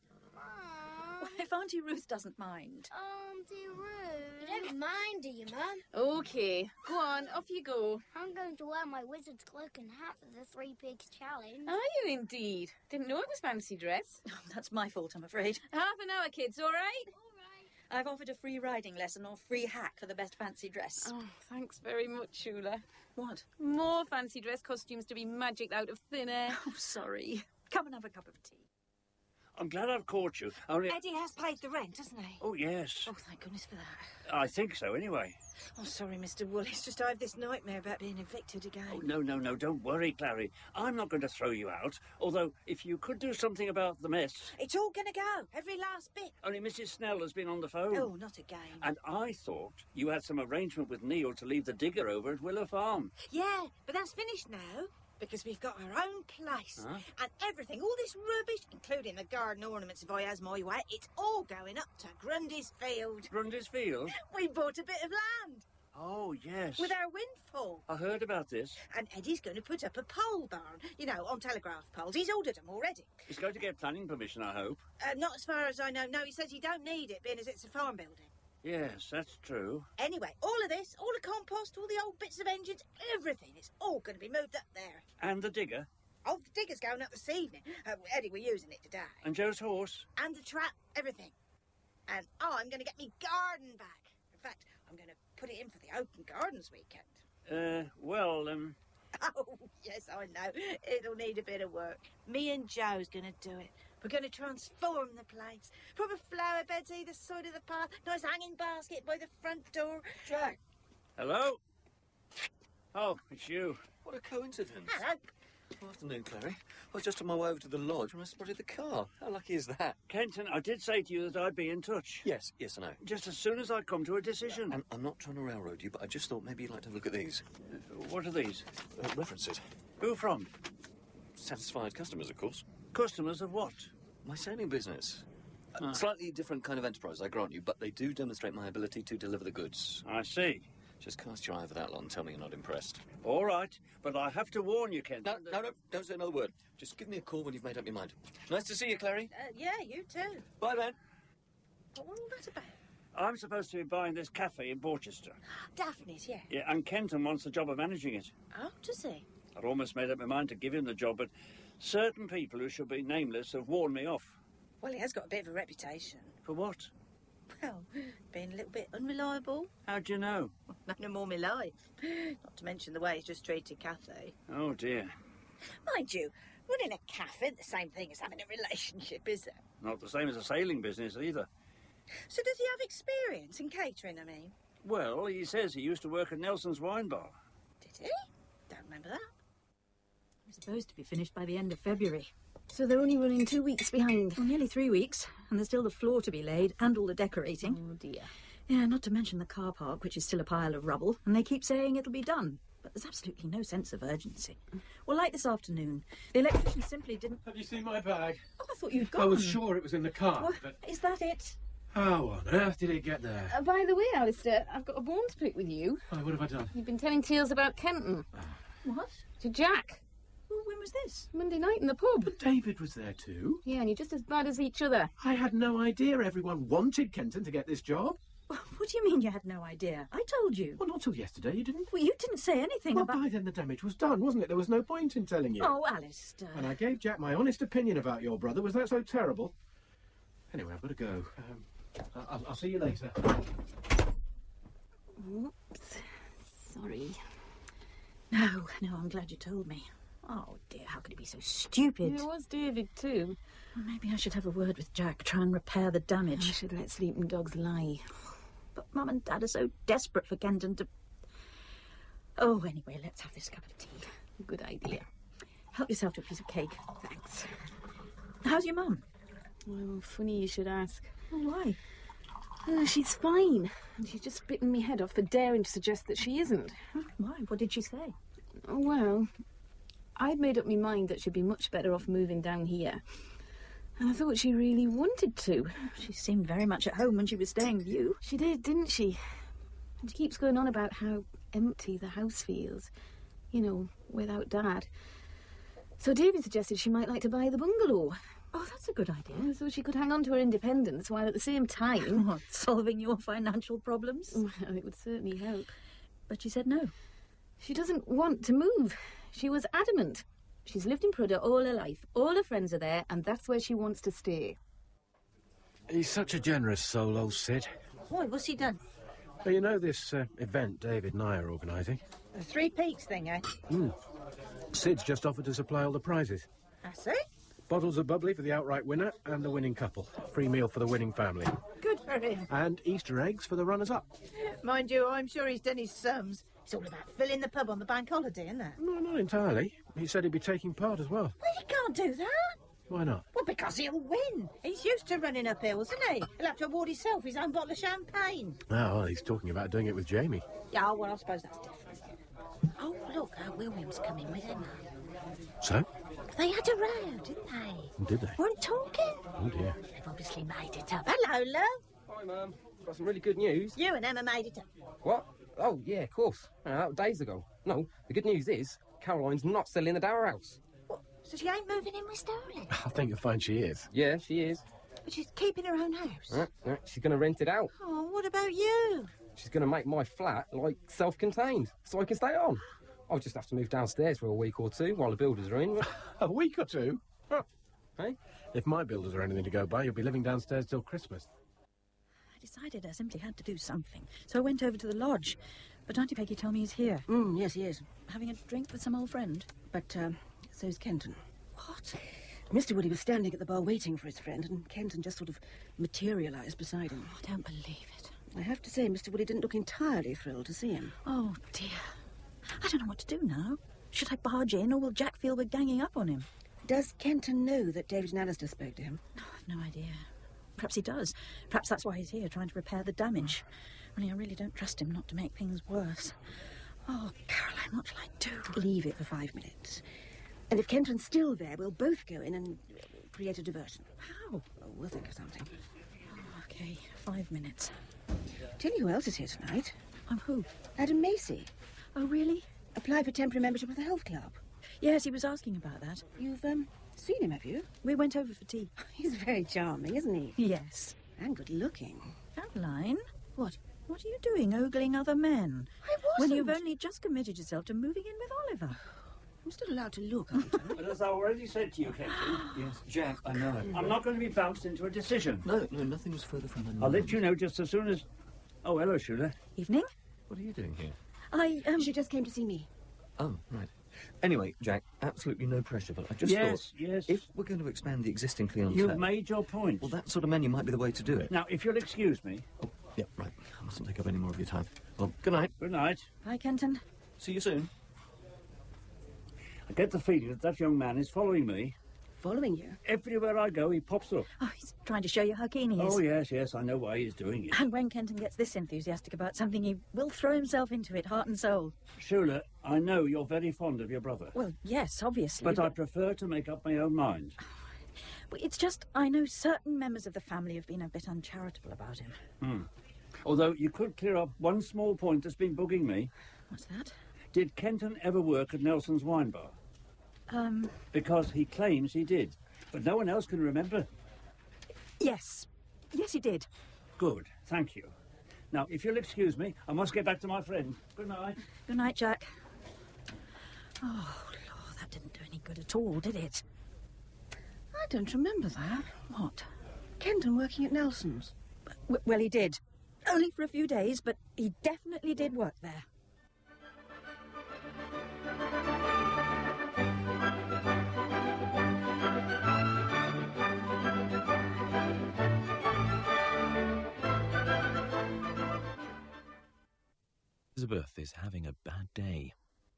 Well, if Auntie Ruth doesn't mind. Auntie Ruth. You don't mind, do you, Mum? Okay, go on, off you go. I'm going to wear my wizard's cloak and hat for the Three Pigs Challenge. Are you indeed? Didn't know it was fancy dress. Oh, that's my fault, I'm afraid. Half an hour, kids, all right? All right. I've offered a free riding lesson or free hack for the best fancy dress. Oh, thanks very much, Shula. What? More fancy dress costumes to be magicked out of thin air. Oh, sorry. Come and have a cup of tea. I'm glad I've caught you. Only... Eddie has paid the rent, hasn't he? Oh, yes. Oh, thank goodness for that. I think so, anyway. Oh, sorry, Mister Wool. It's just I have this nightmare about being evicted again. Oh, no, no, no, don't worry, Clary. I'm not going to throw you out. Although, if you could do something about the mess... It's all going to go. Every last bit. Only Missus Snell has been on the phone. Oh, not again. And I thought you had some arrangement with Neil to leave the digger over at Willow Farm. Yeah, but that's finished now. Because we've got our own place. Huh? And everything, all this rubbish, including the garden ornaments if I has my way, it's all going up to Grundy's Field. Grundy's Field? We bought a bit of land. Oh, yes. With our windfall. I heard about this. And Eddie's going to put up a pole barn, you know, on telegraph poles. He's ordered them already. He's going to get planning permission, I hope. Uh, not as far as I know. No, he says he don't need it, being as it's a farm building. Yes, that's true. Anyway, all of this, all the compost, all the old bits of engines, everything, it's all going to be moved up there. And the digger? Oh, the digger's going up this evening. Uh, Eddie, we're using it today. And Joe's horse? And the trap, everything. And oh, I'm going to get me garden back. In fact, I'm going to put it in for the open gardens weekend. Uh, well, um... Oh, yes, I know. It'll need a bit of work. Me and Joe's going to do it. We're going to transform the place. Proper flower beds either side of the path. Nice hanging basket by the front door. Jack. Hello? Oh, it's you. What a coincidence. Hello. Afternoon, Clary. I was just on my way over to the lodge when I spotted the car. How lucky is that? Kenton, I did say to you that I'd be in touch. Yes, yes, I know. Just as soon as I come to a decision. And I'm not trying to railroad you, but I just thought maybe you'd like to have a look at these. Uh, what are these? Uh, references. Who from? satisfied customers, of course. Customers of what? My sailing business. A Ah. slightly different kind of enterprise, I grant you, but they do demonstrate my ability to deliver the goods. I see. Just cast your eye over that lot and tell me you're not impressed. All right, but I have to warn you, Kent. No, no, no, don't say another word. Just give me a call when you've made up your mind. Nice to see you, Clary. Uh, yeah, you too. Bye, then. What was all that about? I'm supposed to be buying this cafe in Borchester. Daphne's, yeah. Yeah, and Kenton wants the job of managing it. Oh, does he? I'd almost made up my mind to give him the job, but certain people who should be nameless have warned me off. Well, he has got a bit of a reputation. For what? Well, being a little bit unreliable. How do you know? Known him all my life. Not to mention the way he's just treated Cathy. Oh, dear. Mind you, running a cafe isn't the same thing as having a relationship, is it? Not the same as a sailing business, either. So does he have experience in catering, I mean? Well, he says he used to work at Nelson's Wine Bar. Did he? Don't remember that. We're supposed to be finished by the end of February. So they're only running two weeks behind. Well, nearly three weeks, and there's still the floor to be laid and all the decorating. Oh, dear. Yeah, not to mention the car park, which is still a pile of rubble, and they keep saying it'll be done. But there's absolutely no sense of urgency. Well, like this afternoon, the electrician simply didn't... Have you seen my bag? Oh, I thought you'd gone. I was sure it was in the car, Well, but is that it? how on earth did it get there? Uh, by the way, Alistair, I've got a bone to pick with you. Oh, what have I done? You've been telling tales about Kenton. What? To Jack. Well, when was this? Monday night in the pub. But David was there too. Yeah, and you're just as bad as each other. I had no idea everyone wanted Kenton to get this job. What do you mean you had no idea? I told you. Well, not till yesterday, you didn't. Well, you didn't say anything Well, about... by then the damage was done, wasn't it? There was no point in telling you. Oh, Alistair. And I gave Jack my honest opinion about your brother. Was that so terrible? Anyway, I've got to go. Um, I'll, I'll see you later. Oops. Sorry. No, no, I'm glad you told me. Oh, dear, how could he be so stupid? It was David, too. Well, maybe I should have a word with Jack, try and repair the damage. I should let sleeping dogs lie. But Mum and Dad are so desperate for Kenton to... Oh, anyway, let's have this cup of tea. Good idea. Help yourself to a piece of cake. Thanks. How's your mum? Well, funny you should ask. Oh, why? Uh, she's fine. And she's just bitten me head off for daring to suggest that she isn't. Why? What did she say? Oh, well, I'd made up my mind that she'd be much better off moving down here. And I thought she really wanted to. She seemed very much at home when she was staying with you. She did, didn't she? And she keeps going on about how empty the house feels. You know, without Dad. So David suggested she might like to buy the bungalow. Oh, that's a good idea. So she could hang on to her independence while at the same time... What, solving your financial problems? Well, it would certainly help. But she said no. She doesn't want to move. She was adamant. She's lived in Prudhoe all her life. All her friends are there, and that's where she wants to stay. He's such a generous soul, old Sid. Why, what's he done? Well, you know this uh, event David and I are organising? The Three Peaks thing, eh? Hmm. Sid's just offered to supply all the prizes. I see. Bottles of bubbly for the outright winner and the winning couple. Free meal for the winning family. Good for him. And Easter eggs for the runners-up. Mind you, I'm sure he's done his sums. It's all about filling the pub on the bank holiday, isn't it? No, not entirely. He said he'd be taking part as well. Well, he can't do that. Why not? Well, because he'll win. He's used to running up hills, isn't he? He'll have to award himself his own bottle of champagne. Oh, well, he's talking about doing it with Jamie. Yeah, well, I suppose that's different. Oh, look, uh, William's coming with him. So? They had a row, didn't they? Did they? Weren't talking. Oh, dear. They've obviously made it up. Hello, love. Hi, Mum. Got some really good news. You and Emma made it up. What? Oh, yeah, of course. Uh, that was days ago. No, the good news is Caroline's not selling the Dower House. What? So she ain't moving in with Sterling? I think you'll find she is. Yeah, she is. But she's keeping her own house? Uh, uh, she's going to rent it out. Oh, what about you? She's going to make my flat, like, self-contained, so I can stay on. I'll just have to move downstairs for a week or two while the builders are in. A week or two? Huh. Hey? If my builders are anything to go by, you'll be living downstairs till Christmas. I decided I simply had to do something, so I went over to the lodge. But Auntie Peggy told me he's here. Mm, yes, he is. Having a drink with some old friend. But, um, so's Kenton. What? Mister Woody was standing at the bar waiting for his friend, and Kenton just sort of materialised beside him. I don't believe it. I have to say, Mister Woody didn't look entirely thrilled to see him. Oh, dear. I don't know what to do now. Should I barge in, or will Jack feel we're ganging up on him? Does Kenton know that David and Alistair spoke to him? Oh, I've no idea. Perhaps he does. Perhaps that's why he's here, trying to repair the damage. Only I really don't trust him not to make things worse. Oh, Caroline, what shall I do? Leave it for five minutes. And if Kenton's still there, we'll both go in and uh, create a diversion. How? Oh, we'll think of something. Okay, five minutes. Tell you who else is here tonight. Um, who? Adam Macy. Oh, really? Applied for temporary membership of the health club. Yes, he was asking about that. You've, um, seen him, have you? We went over for tea. He's very charming, isn't he? Yes. And good looking. Caroline? What? What are you doing, ogling other men? I wasn't. When you've only just committed yourself to moving in with Oliver. I'm still allowed to look, aren't I? But as I already said to you, Kenton, Yes, Jack, I know. I'm not going to be bounced into a decision. No, no, nothing was further from the I'll let you know just as soon as... Oh, hello, Shula. Evening. What are you doing here? I, um... She just came to see me. Oh, right. Anyway, Jack, absolutely no pressure, but I just Yes, thought... yes. If we're going to expand the existing clientele... You've made your point. Well, that sort of menu might be the way to do it. Now, if you'll excuse me... Oh, yeah, right. I mustn't take up any more of your time. Well, good night. Good night. Bye, Kenton. See you soon. I get the feeling that that young man is following me. Following you? Everywhere I go, he pops up. Oh, he's trying to show you how keen he is. Oh, yes, yes, I know why he's doing it. And when Kenton gets this enthusiastic about something, he will throw himself into it, heart and soul. Shula, I know you're very fond of your brother. Well, yes, obviously. But, but I prefer to make up my own mind. Well, it's just, I know certain members of the family have been a bit uncharitable about him. Hmm. Although you could clear up one small point that's been bugging me. What's that? Did Kenton ever work at Nelson's Wine Bar? Um... Because he claims he did. But no one else can remember. Yes. Yes, he did. Good. Thank you. Now, if you'll excuse me, I must get back to my friend. Good night. Good night, Jack. Oh, Lord, that didn't do any good at all, did it? I don't remember that. What? Kenton working at Nelson's. W well, he did. Only for a few days, but he definitely did work there. Elizabeth is having a bad day.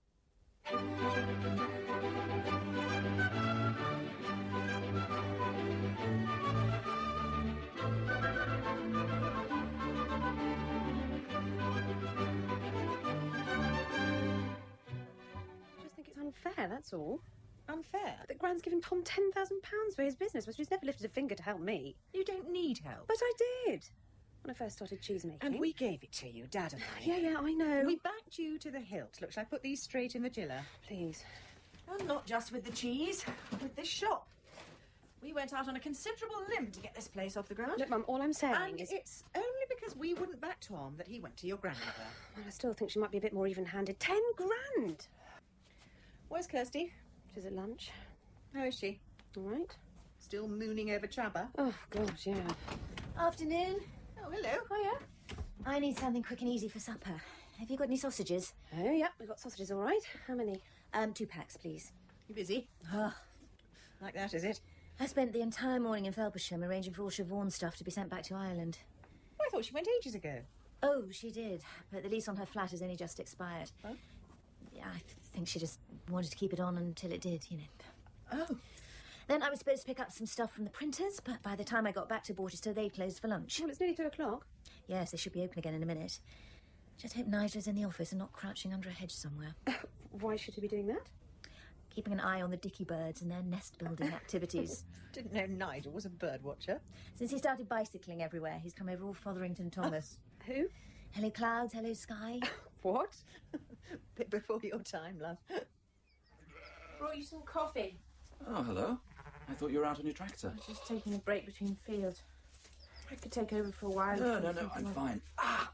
Just think it's unfair, that's all. Unfair? That Gran's given Tom ten thousand pounds for his business, but she's never lifted a finger to help me. You don't need help. But I did. When I first started cheese making. And we gave it to you, Dad and I. Yeah, yeah, I know. We backed you to the hilt. Look, shall I put these straight in the chiller? Please. And not just with the cheese, with this shop. We went out on a considerable limb to get this place off the ground. Look, Mum, all I'm saying and is... it's only because we wouldn't back Tom that he went to your grandmother. Well, I still think she might be a bit more even-handed. Ten grand! Where's Kirsty? She's at lunch. How is she? All right. Still mooning over Chubba? Oh, gosh, yeah. Afternoon. Oh, hello. Hiya. I need something quick and easy for supper. Have you got any sausages? Oh, yeah, we've got sausages, all right. How many? Um, two packs, please. You busy? Oh. Like that, is it? I spent the entire morning in Felpersham arranging for all Siobhan's stuff to be sent back to Ireland. Oh, I thought she went ages ago. Oh, she did, but the lease on her flat has only just expired. Oh? Yeah, I think she just wanted to keep it on until it did, you know. Oh. Then I was supposed to pick up some stuff from the printers, but by the time I got back to Borchester, they'd closed for lunch. Well, it's nearly two o'clock. Yes, they should be open again in a minute. Just hope Nigel's in the office and not crouching under a hedge somewhere. Why should he be doing that? Keeping an eye on the dicky birds and their nest-building activities. Didn't know Nigel was a bird watcher. Since he started bicycling everywhere, he's come over all Fotherington Thomas. Oh, who? Hello clouds, hello sky. What? Bit before your time, love. Brought you some coffee. Oh, hello. I thought you were out on your tractor. I was just taking a break between fields. I could take over for a while. No, no, no, I'm fine. Ah!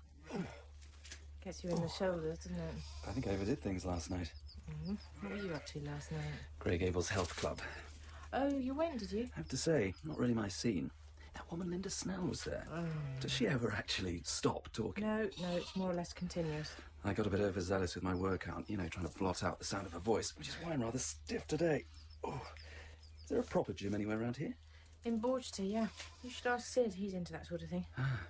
Gets you in the shoulders, doesn't it? I think I overdid things last night. Mm-hmm. What were you up to last night? Grey Gables Health Club. Oh, you went, did you? I have to say, not really my scene. That woman Linda Snell was there. Oh. Does she ever actually stop talking? No, no, it's more or less continuous. I got a bit overzealous with my workout, you know, trying to blot out the sound of her voice, which is why I'm rather stiff today. Oh. Is there a proper gym anywhere around here? In Borchester, yeah. You should ask Sid, he's into that sort of thing.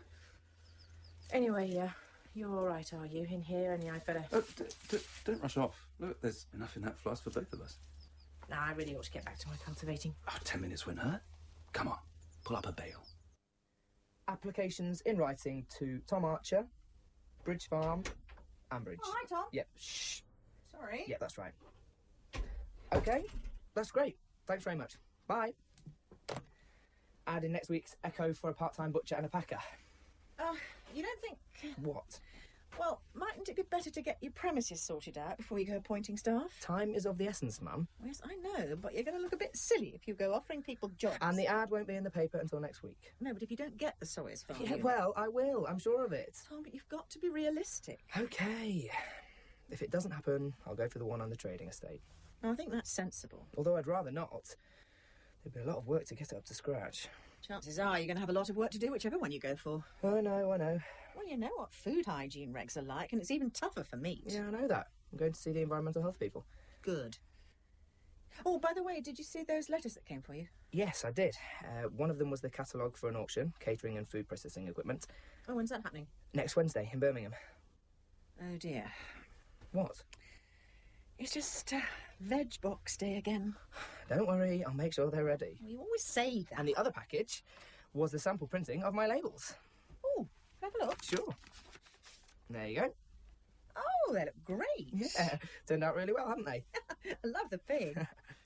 Anyway, yeah. You're all right, are you, in here? Only I'd better... Oh, d d don't rush off. Look, there's enough in that flask for both of us. Nah, I really ought to get back to my cultivating. Oh, ten minutes won't hurt. Come on, pull up a bail. Applications in writing to Tom Archer, Bridge Farm, Ambridge. Oh, hi, Tom. Yep. Shh. Sorry. Yep, that's right. Okay, That's great. Thanks very much. Bye. Add in next week's Echo for a part-time butcher and a packer. Oh, you don't think... What? Well, mightn't it be better to get your premises sorted out before you go appointing staff? Time is of the essence, Mum. Yes, I know, but you're going to look a bit silly if you go offering people jobs. And the ad won't be in the paper until next week. No, but if you don't get the Sawyers farm... Yeah, well, I will. I'm sure of it. Tom, but you've got to be realistic. OK. If it doesn't happen, I'll go for the one on the trading estate. I think that's sensible. Although I'd rather not. There'd be a lot of work to get it up to scratch. Chances are you're going to have a lot of work to do, whichever one you go for. I know, I know. Well, you know what food hygiene regs are like, and it's even tougher for meat. Yeah, I know that. I'm going to see the environmental health people. Good. Oh, by the way, did you see those letters that came for you? Yes, I did. Uh, one of them was the catalogue for an auction, catering and food processing equipment. Oh, when's that happening? Next Wednesday in Birmingham. Oh, dear. What? It's just uh, veg box day again. Don't worry, I'll make sure they're ready. Well, you always say that. And the other package was the sample printing of my labels. Oh, have a look. Sure. There you go. Oh, they look great. Yeah, turned out really well, haven't they? I love the pig.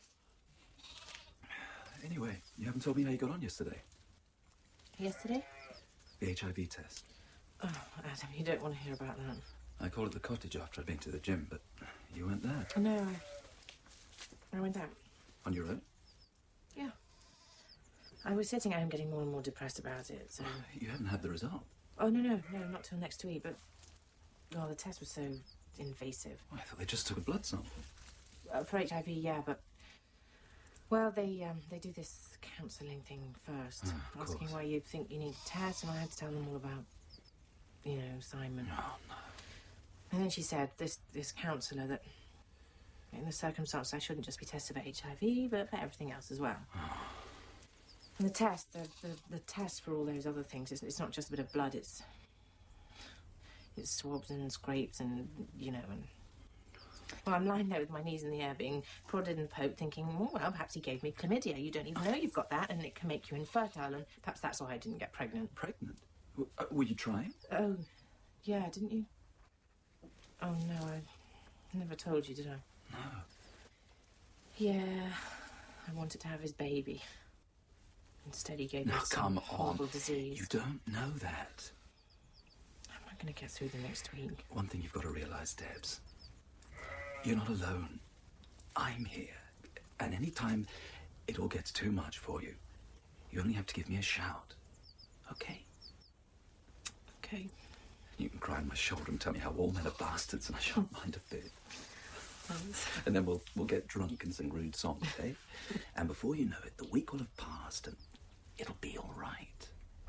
Anyway, you haven't told me how you got on yesterday. Yesterday? The H I V test. Oh, Adam, you don't want to hear about that. I called at the cottage after I'd been to the gym, but you weren't there. No, I, I went out. On your own? Yeah. I was sitting at home getting more and more depressed about it, so... You haven't had the result? Oh, no, no, no, not till next week, but... Oh, the test was so invasive. Oh, I thought they just took a blood sample. Uh, for H I V, yeah, but... Well, they um, they do this counselling thing first, Oh, asking course. why you think you need a test, and I had to tell them all about, you know, Simon. Oh, no. And then she said, this, this counsellor, that in the circumstances I shouldn't just be tested for H I V, but for everything else as well. And the test, the, the, the test for all those other things, it's, it's not just a bit of blood, it's... It's swabs and scrapes and, you know, and... Well, I'm lying there with my knees in the air being prodded and poked, thinking, well, well, perhaps he gave me chlamydia. You don't even know you've got that, and it can make you infertile, and perhaps that's why I didn't get pregnant. Pregnant? W- uh, were you trying? Oh, yeah, didn't you? Oh, no, I never told you, did I? No. Yeah, I wanted to have his baby. Instead, he gave me Now, some come horrible on. disease. You don't know that. I'm not going to get through the next week. One thing you've got to realise, Debs. You're not alone. I'm here. And any time it all gets too much for you, you only have to give me a shout. Okay? Okay. You can cry on my shoulder and tell me how all men are bastards, and I shan't mind a bit. Thanks. And then we'll we'll get drunk and sing rude songs, eh? And before you know it, the week will have passed and it'll be all right.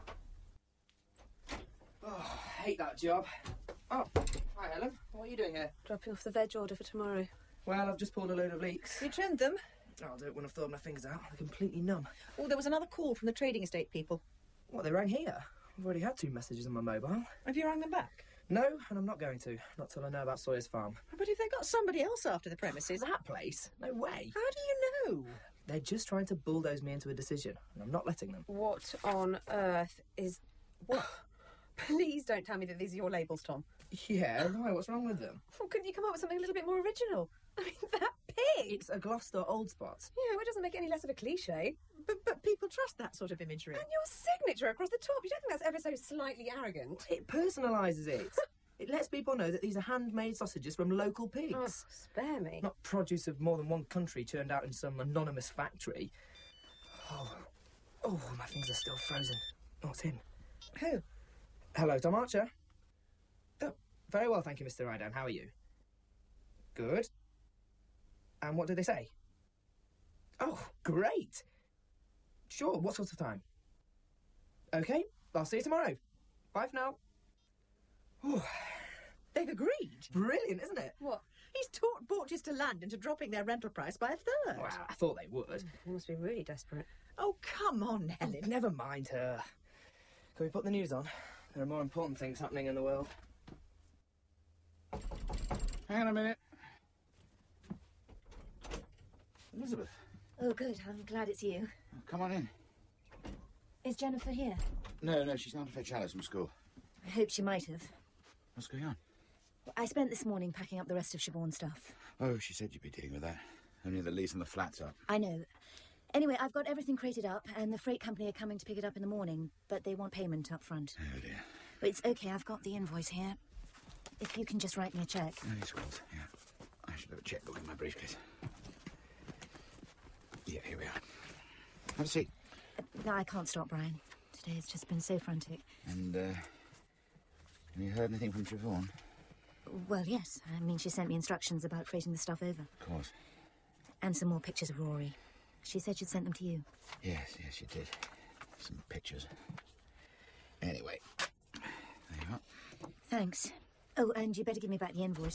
Oh, I hate that job. Oh, hi, Helen. What are you doing here? Dropping off the veg order for tomorrow. Well, I've just pulled a load of leeks. You trimmed them? Oh, I don't want to throw my fingers out. They're completely numb. Oh, there was another call from the trading estate people. What, they rang here? I've already had two messages on my mobile. Have you rang them back? No, and I'm not going to. Not till I know about Sawyer's farm. But if they got somebody else after the premises... That place? No way. How do you know? They're just trying to bulldoze me into a decision, and I'm not letting them. What on earth is... What? Please don't tell me that these are your labels, Tom. Yeah, why? What's wrong with them? Well, couldn't you come up with something a little bit more original? I mean, that pig! It's a Gloucester Old Spot. Yeah, well, it doesn't make it any less of a cliche. But, but people trust that sort of imagery. And your signature across the top, you don't think that's ever so slightly arrogant? It personalises it. It lets people know that these are handmade sausages from local pigs. Oh, spare me. Not produce of more than one country churned out in some anonymous factory. Oh, oh, my fingers are still frozen. Oh, it's him. Who? Hello, Tom Archer. Oh, very well, thank you, Mister Rydown. How are you? Good. And what did they say? Oh, great. Sure, what sort of time? OK, I'll see you tomorrow. Bye for now. Oh, they've agreed. Brilliant, isn't it? What? He's taught Borges to land into dropping their rental price by a third. Well, I thought they would. They must be really desperate. Oh, come on, Helen. Oh, never mind her. Can we put the news on? There are more important things happening in the world. Hang on a minute. Elizabeth, Oh, good. I'm glad it's you. come on in. Is Jennifer here? No, no, she's gone to fetch Alice from school. I hope she might have. What's going on? I spent this morning packing up the rest of Siobhan's stuff. Oh, she said you'd be dealing with that. Only the lease and the flat's up. I know. Anyway, I've got everything crated up, and the freight company are coming to pick it up in the morning, but they want payment up front. Oh, dear. But it's okay, I've got the invoice here. If you can just write me a cheque. Oh, yes, well, yeah. I should have a checkbook in my briefcase. Yeah, here we are. Have a seat. Uh, no, I can't stop, Brian. Today has just been so frantic. And, uh, have you heard anything from Siobhan? Well, yes. I mean, she sent me instructions about freighting the stuff over. Of course. And some more pictures of Rory. She said she'd sent them to you. Yes, yes, she did. Some pictures. Anyway, there you are. Thanks. Oh, and you better give me back the invoice.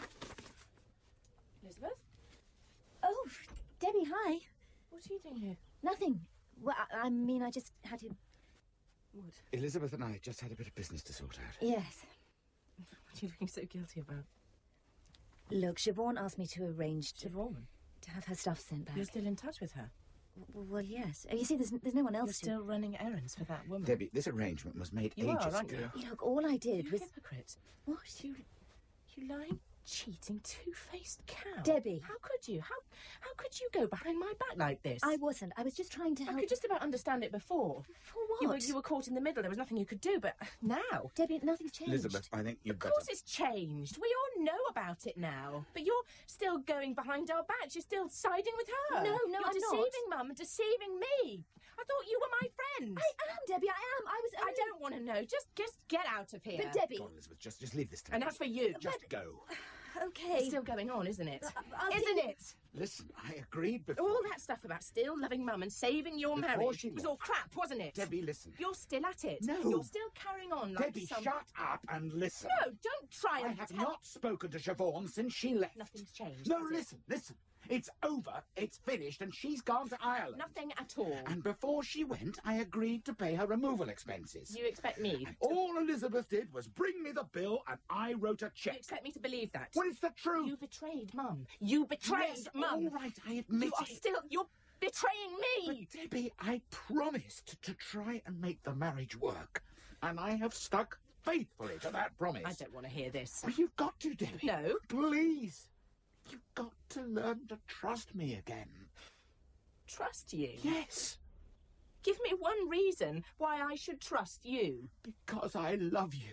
Elizabeth? Oh, Debbie, hi. What are you doing here? Nothing. Well, I, I mean, I just had to... What? Elizabeth and I just had a bit of business to sort out. Yes. What are you feeling so guilty about? Look, Siobhan asked me to arrange... To, Siobhan? To have her stuff sent back. You're still in touch with her? W well, yes. You see, there's, there's no one else You're still to... running errands for that woman. Debbie, this arrangement was made You ages are, aren't ago. you? Look, all I did You was... hypocrite. What? You, you lying, cheating, two-faced cow. Debbie. How could you? How how could you go behind my back like this? I wasn't. I was just trying to help... I could just about understand it before. For what? You were, you were caught in the middle. There was nothing you could do, but now... Debbie, nothing's changed. Elizabeth, I think you've Of got course to... it's changed. We all know about it now. But you're still going behind our backs. You're still siding with her. No, no, you're I'm deceiving Mum and deceiving me. I thought you were my friend. I am, Debbie, I am. I was only... I don't want to know. Just just get out of here. But, Debbie... Go on, Elizabeth, just, just leave this to And me. as for you... Just go. Okay. It's still going on, isn't it? Uh, I'll isn't see- it? Listen, I agreed before. All that stuff about still loving Mum and saving your Before marriage she was left. all crap, wasn't it? Debbie, listen. You're still at it. No. You're still carrying on like Debbie, some... shut up and listen. No, don't try I and have tell- not spoken to Siobhan since she left. Nothing's changed. No, has it? listen, listen. It's over, it's finished, and she's gone to Ireland. Nothing at all. And before she went, I agreed to pay her removal expenses. You expect me And to... all Elizabeth did was bring me the bill, and I wrote a You cheque. expect me to believe that? Well, it's the truth. You betrayed Mum. You betrayed Yes, Mum. all right, I admit You are it. still... You're betraying me. But, Debbie, I promised to try and make the marriage work, and I have stuck faithfully to that promise. I don't want to hear this. Well, you've got to, Debbie. No. Please. You've got to learn to trust me again. Trust you? Yes, Give me one reason why I should trust you. because I love you.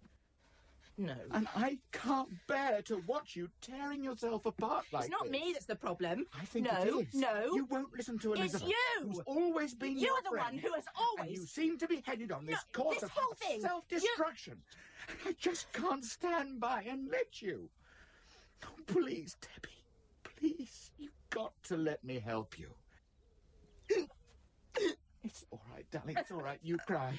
No. And I can't bear to watch you tearing yourself apart like It's not this. me that's the problem. I think no, it is. No, You won't listen to It's Elizabeth. you! Who's always been You're your the friend. one who has And always... you seem to be headed on this No, course this of whole thing, self-destruction. I just can't stand by and let you. Oh, please, Debbie. Please. You've got to let me help you. It's all right, darling. It's all right. You cry.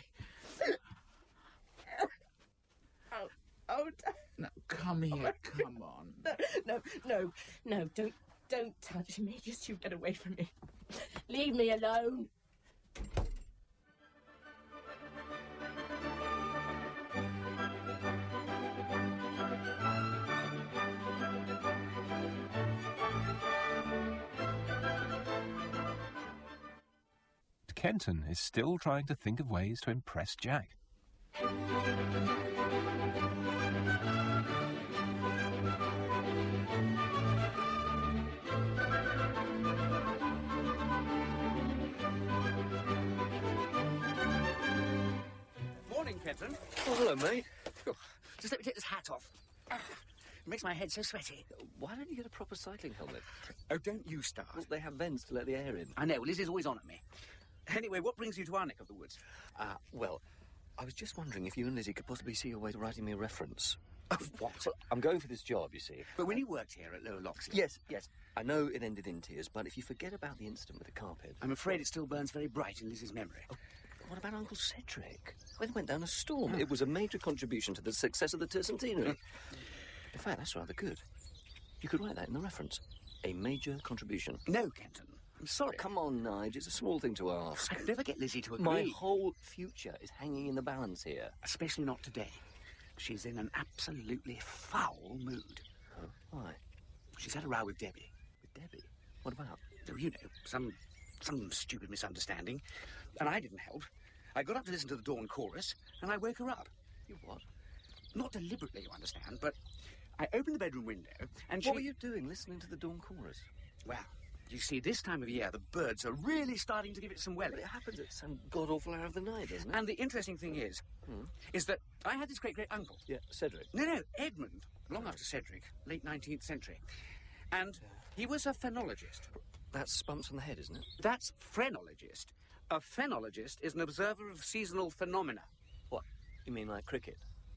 Oh, oh, No, come here. Come on. no, no, no, don't, don't touch me. Just you get away from me. Leave me alone. Kenton is still trying to think of ways to impress Jack. Morning, Kenton. Oh, hello, mate. Just let me take this hat off. Ah, it makes my head so sweaty. Why don't you get a proper cycling helmet? Oh, don't you start. Well, they have vents to let the air in. I know, Lizzie's always on at me. Anyway, what brings you to our neck of the woods? Uh, well, I was just wondering if you and Lizzie could possibly see your way to writing me a reference. Of what? Well, I'm going for this job, you see. But when you worked here at Lower Loxley... Yes, yes. I know it ended in tears, but if you forget about the incident with the carpet... I'm afraid it still burns very bright in Lizzie's memory. Oh, what about Uncle Cedric? Well, they went down a storm. It was a major contribution to the success of the tercentenary. In fact, that's rather good. You could write that in the reference. A major contribution. No, Kenton. I'm sorry. Oh, come on, Nige. It's a small thing to ask. I could never get Lizzie to agree. My whole future is hanging in the balance here. Especially not today. She's in an absolutely foul mood. Oh, why? She's had a row with Debbie. With Debbie? What about? Oh, you know, some some stupid misunderstanding. And I didn't help. I got up to listen to the dawn chorus, and I woke her up. You what? Not deliberately, you understand, but I opened the bedroom window, and she... What were you doing listening to the dawn chorus? Well, you see, this time of year, the birds are really starting to give it some welly. It happens at some god-awful hour of the night, doesn't it? And the interesting thing is, Hmm. is that I had this great-great-uncle. Yeah, Cedric. No, no, Edmund, long after Cedric, late nineteenth century. And he was a phenologist. That's spumps on the head, isn't it? That's phrenologist. A phenologist is an observer of seasonal phenomena. What? You mean like cricket?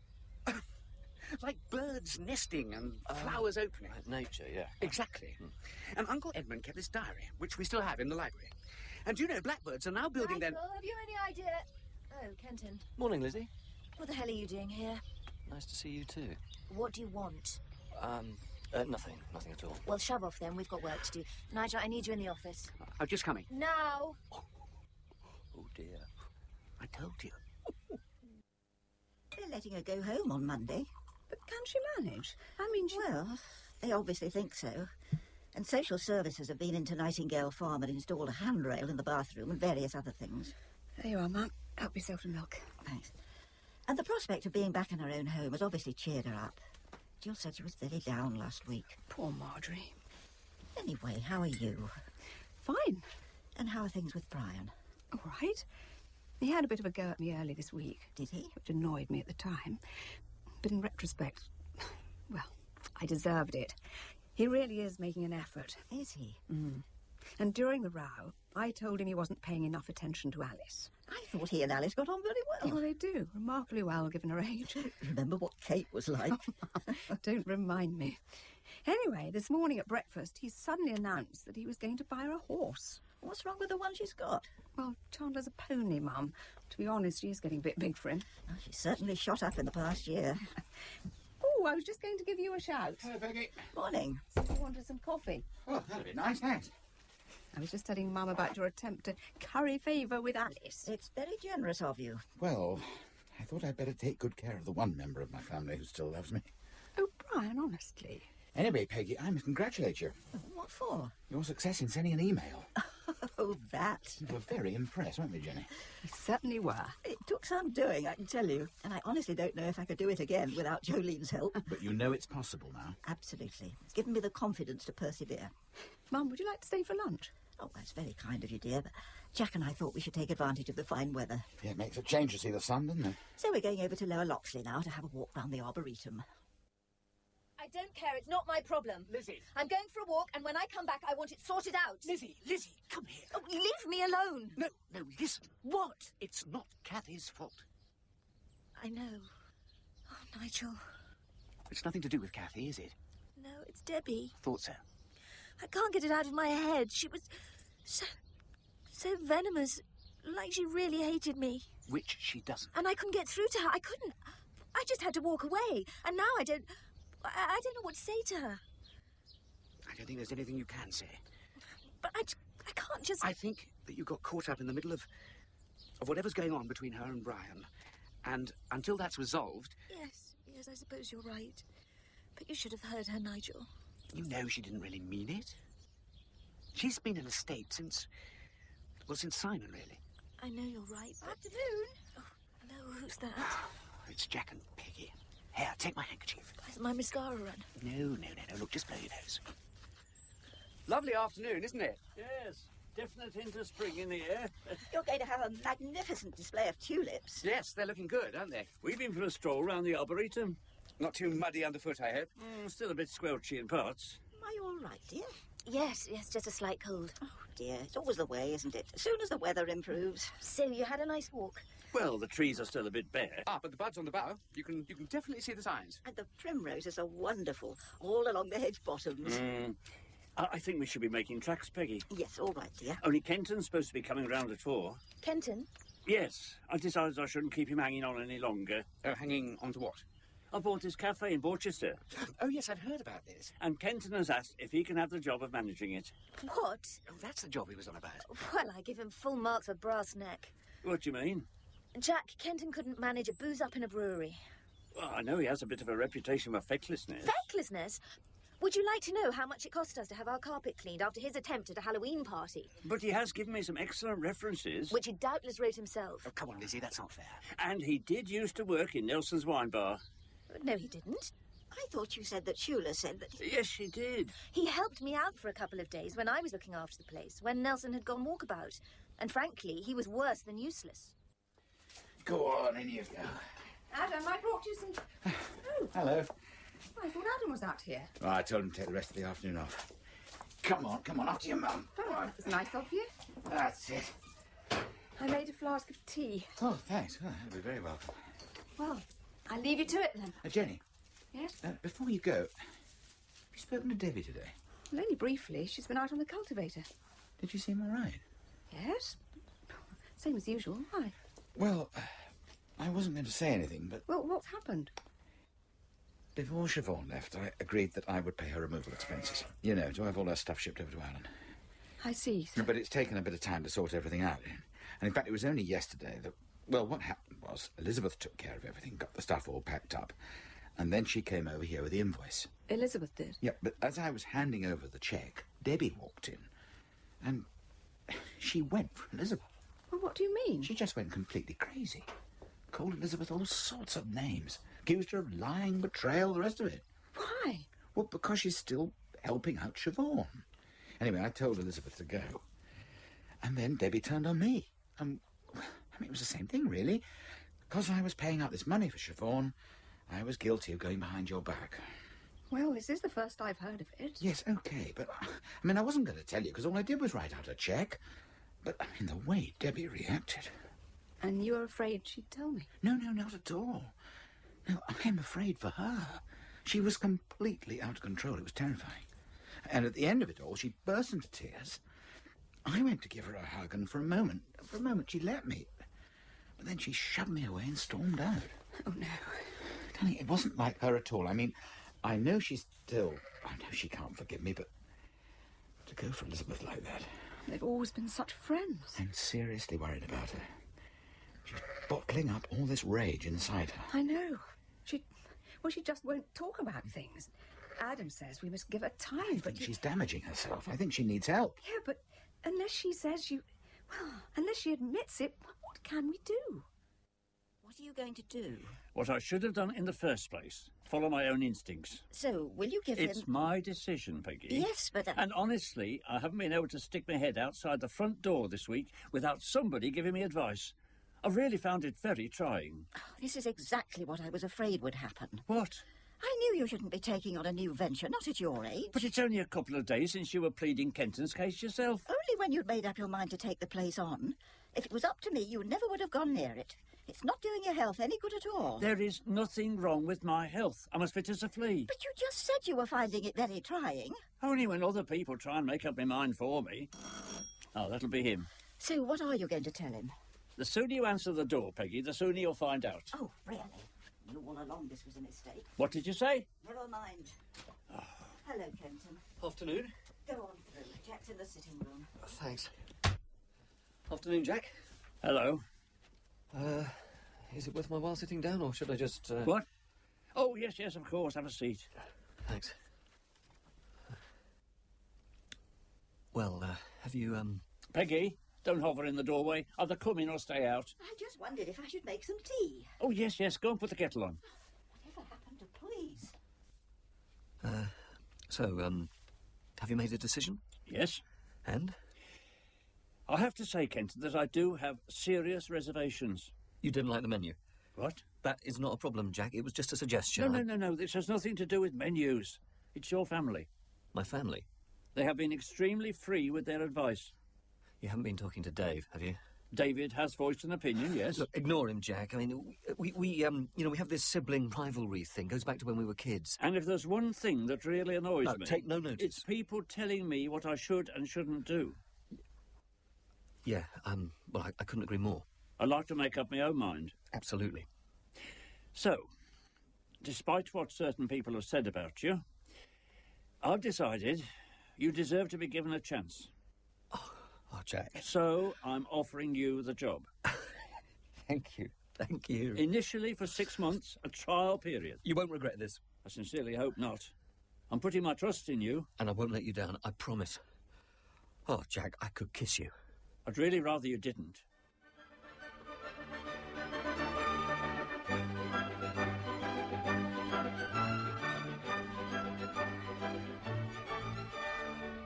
Like birds nesting and flowers opening. Like nature, yeah. Exactly. And Uncle Edmund kept this diary, which we still have in the library. And do you know, blackbirds are now building their... Michael, have you any idea? Oh, Kenton. Morning, Lizzie. What the hell are you doing here? Nice to see you too. What do you want? Um, uh, nothing. Nothing at all. Well, shove off then. We've got work to do. Nigel, I need you in the office. I'm just coming. Now! Oh, dear. I told you. They're letting her go home on Monday. But can she manage? I mean, she... Well, they obviously think so. And social services have been into Nightingale Farm and installed a handrail in the bathroom and various other things. There you are, Mum. Help yourself to milk. Thanks. And the prospect of being back in her own home has obviously cheered her up. Jill said she was very down last week. Poor Marjorie. Anyway, how are you? Fine. And how are things with Brian? All right. He had a bit of a go at me early this week. Did he? Which annoyed me at the time. But in retrospect, well, I deserved it. He really is making an effort. Is he? Mm. And during the row, I told him he wasn't paying enough attention to Alice. I thought he and Alice got on very well. Well, they do. Remarkably well, given her age. Remember what Kate was like? Don't remind me. Anyway, this morning at breakfast, he suddenly announced that he was going to buy her a horse. What's wrong with the one she's got? Well, Chandler's a pony, Mum. To be honest, she is getting a bit big for him. Well, she's certainly shot up in the past year. Oh, I was just going to give you a shout. Hello, Peggy. Morning. So you wanted some coffee? Oh, that'd be nice, thanks. I was just telling Mum about your attempt to curry favour with Alice. It's very generous of you. Well, I thought I'd better take good care of the one member of my family who still loves me. Oh, Brian, honestly. Anyway, Peggy, I must congratulate you. What for? Your success in sending an email. Oh, that. You were very impressed, weren't we, Jenny? We certainly were. It took some doing, I can tell you. And I honestly don't know if I could do it again without Jolene's help. But you know it's possible now. Absolutely. It's given me the confidence to persevere. Mum, would you like to stay for lunch? Oh, that's very kind of you, dear, but Jack and I thought we should take advantage of the fine weather. Yeah, it makes a change to see the sun, doesn't it? So we're going over to Lower Loxley now to have a walk round the Arboretum. I don't care. It's not my problem. Lizzie. I'm going for a walk, and when I come back, I want it sorted out. Lizzie, Lizzie, come here. Oh, leave me alone. No, no, listen. What? It's not Cathy's fault. I know. Oh, Nigel. It's nothing to do with Cathy, is it? No, it's Debbie. Thought so. I can't get it out of my head. She was so, so venomous, like she really hated me. Which she doesn't. And I couldn't get through to her. I couldn't. I just had to walk away. And now I don't... I, I don't know what to say to her. I don't think there's anything you can say. But I, I can't just... I think that you got caught up in the middle of, of whatever's going on between her and Brian. And until that's resolved... Yes, yes, I suppose you're right. But you should have heard her, Nigel. You know she didn't really mean it. She's been in a state since... Well, since Simon, really. I know you're right, but... Afternoon. Oh, no, who's that? It's Jack and Peggy. Here, take my handkerchief. Has my mascara run? No, no, no, no. Look, just blow your nose. Lovely afternoon, isn't it? Yes, definite hint of spring in the air. You're going to have a magnificent display of tulips. Yes, they're looking good, aren't they? We've been for a stroll round the Arboretum. Not too muddy underfoot, I hope. Mm, still a bit squelchy in parts. Are you all right, dear? Yes, yes, just a slight cold. Oh, dear, it's always the way, isn't it? As soon as the weather improves. So, you had a nice walk? Well, the trees are still a bit bare. Ah, but the buds on the bough, you can you can definitely see the signs. And the primroses are wonderful, all along the hedge bottoms. Mm. I, I think we should be making tracks, Peggy. Yes, all right, dear. Only Kenton's supposed to be coming round at four. Kenton? Yes, I decided I shouldn't keep him hanging on any longer. Oh, hanging on to what? I bought his cafe in Borchester. Oh, yes, I've heard about this. And Kenton has asked if he can have the job of managing it. What? Oh, that's the job he was on about. Well, I give him full marks for brass neck. What do you mean? Jack, Kenton couldn't manage a booze up in a brewery. Well, I know he has a bit of a reputation for fecklessness. Fecklessness? Would you like to know how much it cost us to have our carpet cleaned after his attempt at a Halloween party? But he has given me some excellent references. Which he doubtless wrote himself. Oh, come on, Lizzie, that's not fair. And he did used to work in Nelson's Wine Bar. No, he didn't. I thought you said that Shula said that... Yes, she did. He helped me out for a couple of days when I was looking after the place, when Nelson had gone walkabout. And frankly, he was worse than useless. Go on, any of you. Adam, I brought you some... Oh, Hello. I thought Adam was out here. Oh, I told him to take the rest of the afternoon off. Come on, come on, up to your mum. Oh, that was nice of you. That's it. I made a flask of tea. Oh, thanks. Oh, that'll be very welcome. Well, I'll leave you to it then. Uh, Jenny. Yes? Uh, before you go, have you spoken to Debbie today? Well, only briefly. She's been out on the cultivator. Did you seem all right? Yes. Same as usual. Why? Well, uh, I wasn't going to say anything, but Well, what's happened? before Siobhan left, I agreed that I would pay her removal expenses. You know, to have all her stuff shipped over to Alan. I see. But it's taken a bit of time to sort everything out. And in fact, it was only yesterday that... Well, what happened was Elizabeth took care of everything, got the stuff all packed up, and then she came over here with the invoice. Elizabeth did? Yeah, but as I was handing over the cheque, Debbie walked in, and she went for Elizabeth. Well, what do you mean? She just went completely crazy. Called Elizabeth all sorts of names. Accused her of lying, betrayal, the rest of it. Why? Well, because she's still helping out Siobhan. Anyway, I told Elizabeth to go. And then Debbie turned on me. Um, I mean, it was the same thing, really. Because I was paying out this money for Siobhan, I was guilty of going behind your back. Well, this is the first I've heard of it. Yes, OK, but, I mean, I wasn't going to tell you, because all I did was write out a cheque. But, I mean, the way Debbie reacted... And you were afraid she'd tell me? No, no, not at all. No, I'm afraid for her. She was completely out of control. It was terrifying. And at the end of it all, she burst into tears. I went to give her a hug, and for a moment, for a moment, she let me. But then she shoved me away and stormed out. Oh, no. Darling, it wasn't like her at all. I mean, I know she's still... I know she can't forgive me, but to go for Elizabeth like that... They've always been such friends. I'm seriously worried about her. She's bottling up all this rage inside her. I know. She... Well, she just won't talk about things. Adam says we must give her time, I but... think you- she's damaging herself. I think she needs help. Yeah, but unless she says you... Well, unless she admits it, what can we do? What are you going to do? What I should have done in the first place. Follow my own instincts. So, will you give It's him... my decision, Peggy. Yes, but... Uh... And honestly, I haven't been able to stick my head outside the front door this week without somebody giving me advice. I've really found it very trying. Oh, this is exactly what I was afraid would happen. What? I knew you shouldn't be taking on a new venture, not at your age. But it's only a couple of days since you were pleading Kenton's case yourself. Only when you'd made up your mind to take the place on. If it was up to me, you never would have gone near it. It's not doing your health any good at all. There is nothing wrong with my health. I'm as fit as a flea. But you just said you were finding it very trying. Only when other people try and make up my mind for me. Oh, that'll be him. So what are you going to tell him? The sooner you answer the door, Peggy, the sooner you'll find out. Oh, really? Knew all along this was a mistake. What did you say? Never mind. Oh. Hello, Kenton. Afternoon. Go on through. Jack's in the sitting room. Oh, thanks. Afternoon, Jack. Hello. Uh, is it worth my while sitting down, or should I just... Uh... What? Oh, yes, yes, of course. Have a seat. Thanks. Well, uh, have you, um... Peggy, don't hover in the doorway. Either come in or stay out. I just wondered if I should make some tea. Oh, yes, yes. Go and put the kettle on. Whatever happened to please? Uh, so, um, have you made a decision? Yes. And? I have to say, Kenton, that I do have serious reservations. You didn't like the menu? What? That is not a problem, Jack. It was just a suggestion. No, no, I... no, no. This has nothing to do with menus. It's your family. My family? They have been extremely free with their advice. You haven't been talking to Dave, have you? David has voiced an opinion, yes. Look, ignore him, Jack. I mean, we, we, um, you know, we have this sibling rivalry thing. Goes back to when we were kids. And if there's one thing that really annoys no, me... take no notice. It's people telling me what I should and shouldn't do. Yeah, um, well, I, I couldn't agree more. I like to make up my own mind. Absolutely. So, despite what certain people have said about you, I've decided you deserve to be given a chance. Oh, oh Jack. So, I'm offering you the job. Thank you. Thank you. Initially for six months, a trial period. You won't regret this. I sincerely hope not. I'm putting my trust in you. And I won't let you down, I promise. Oh, Jack, I could kiss you. I'd really rather you didn't.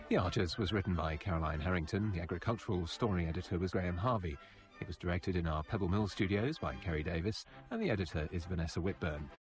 The Archers was written by Caroline Harrington. The agricultural story editor was Graham Harvey. It was directed in our Pebble Mill studios by Kerry Davis, and the editor is Vanessa Whitburn.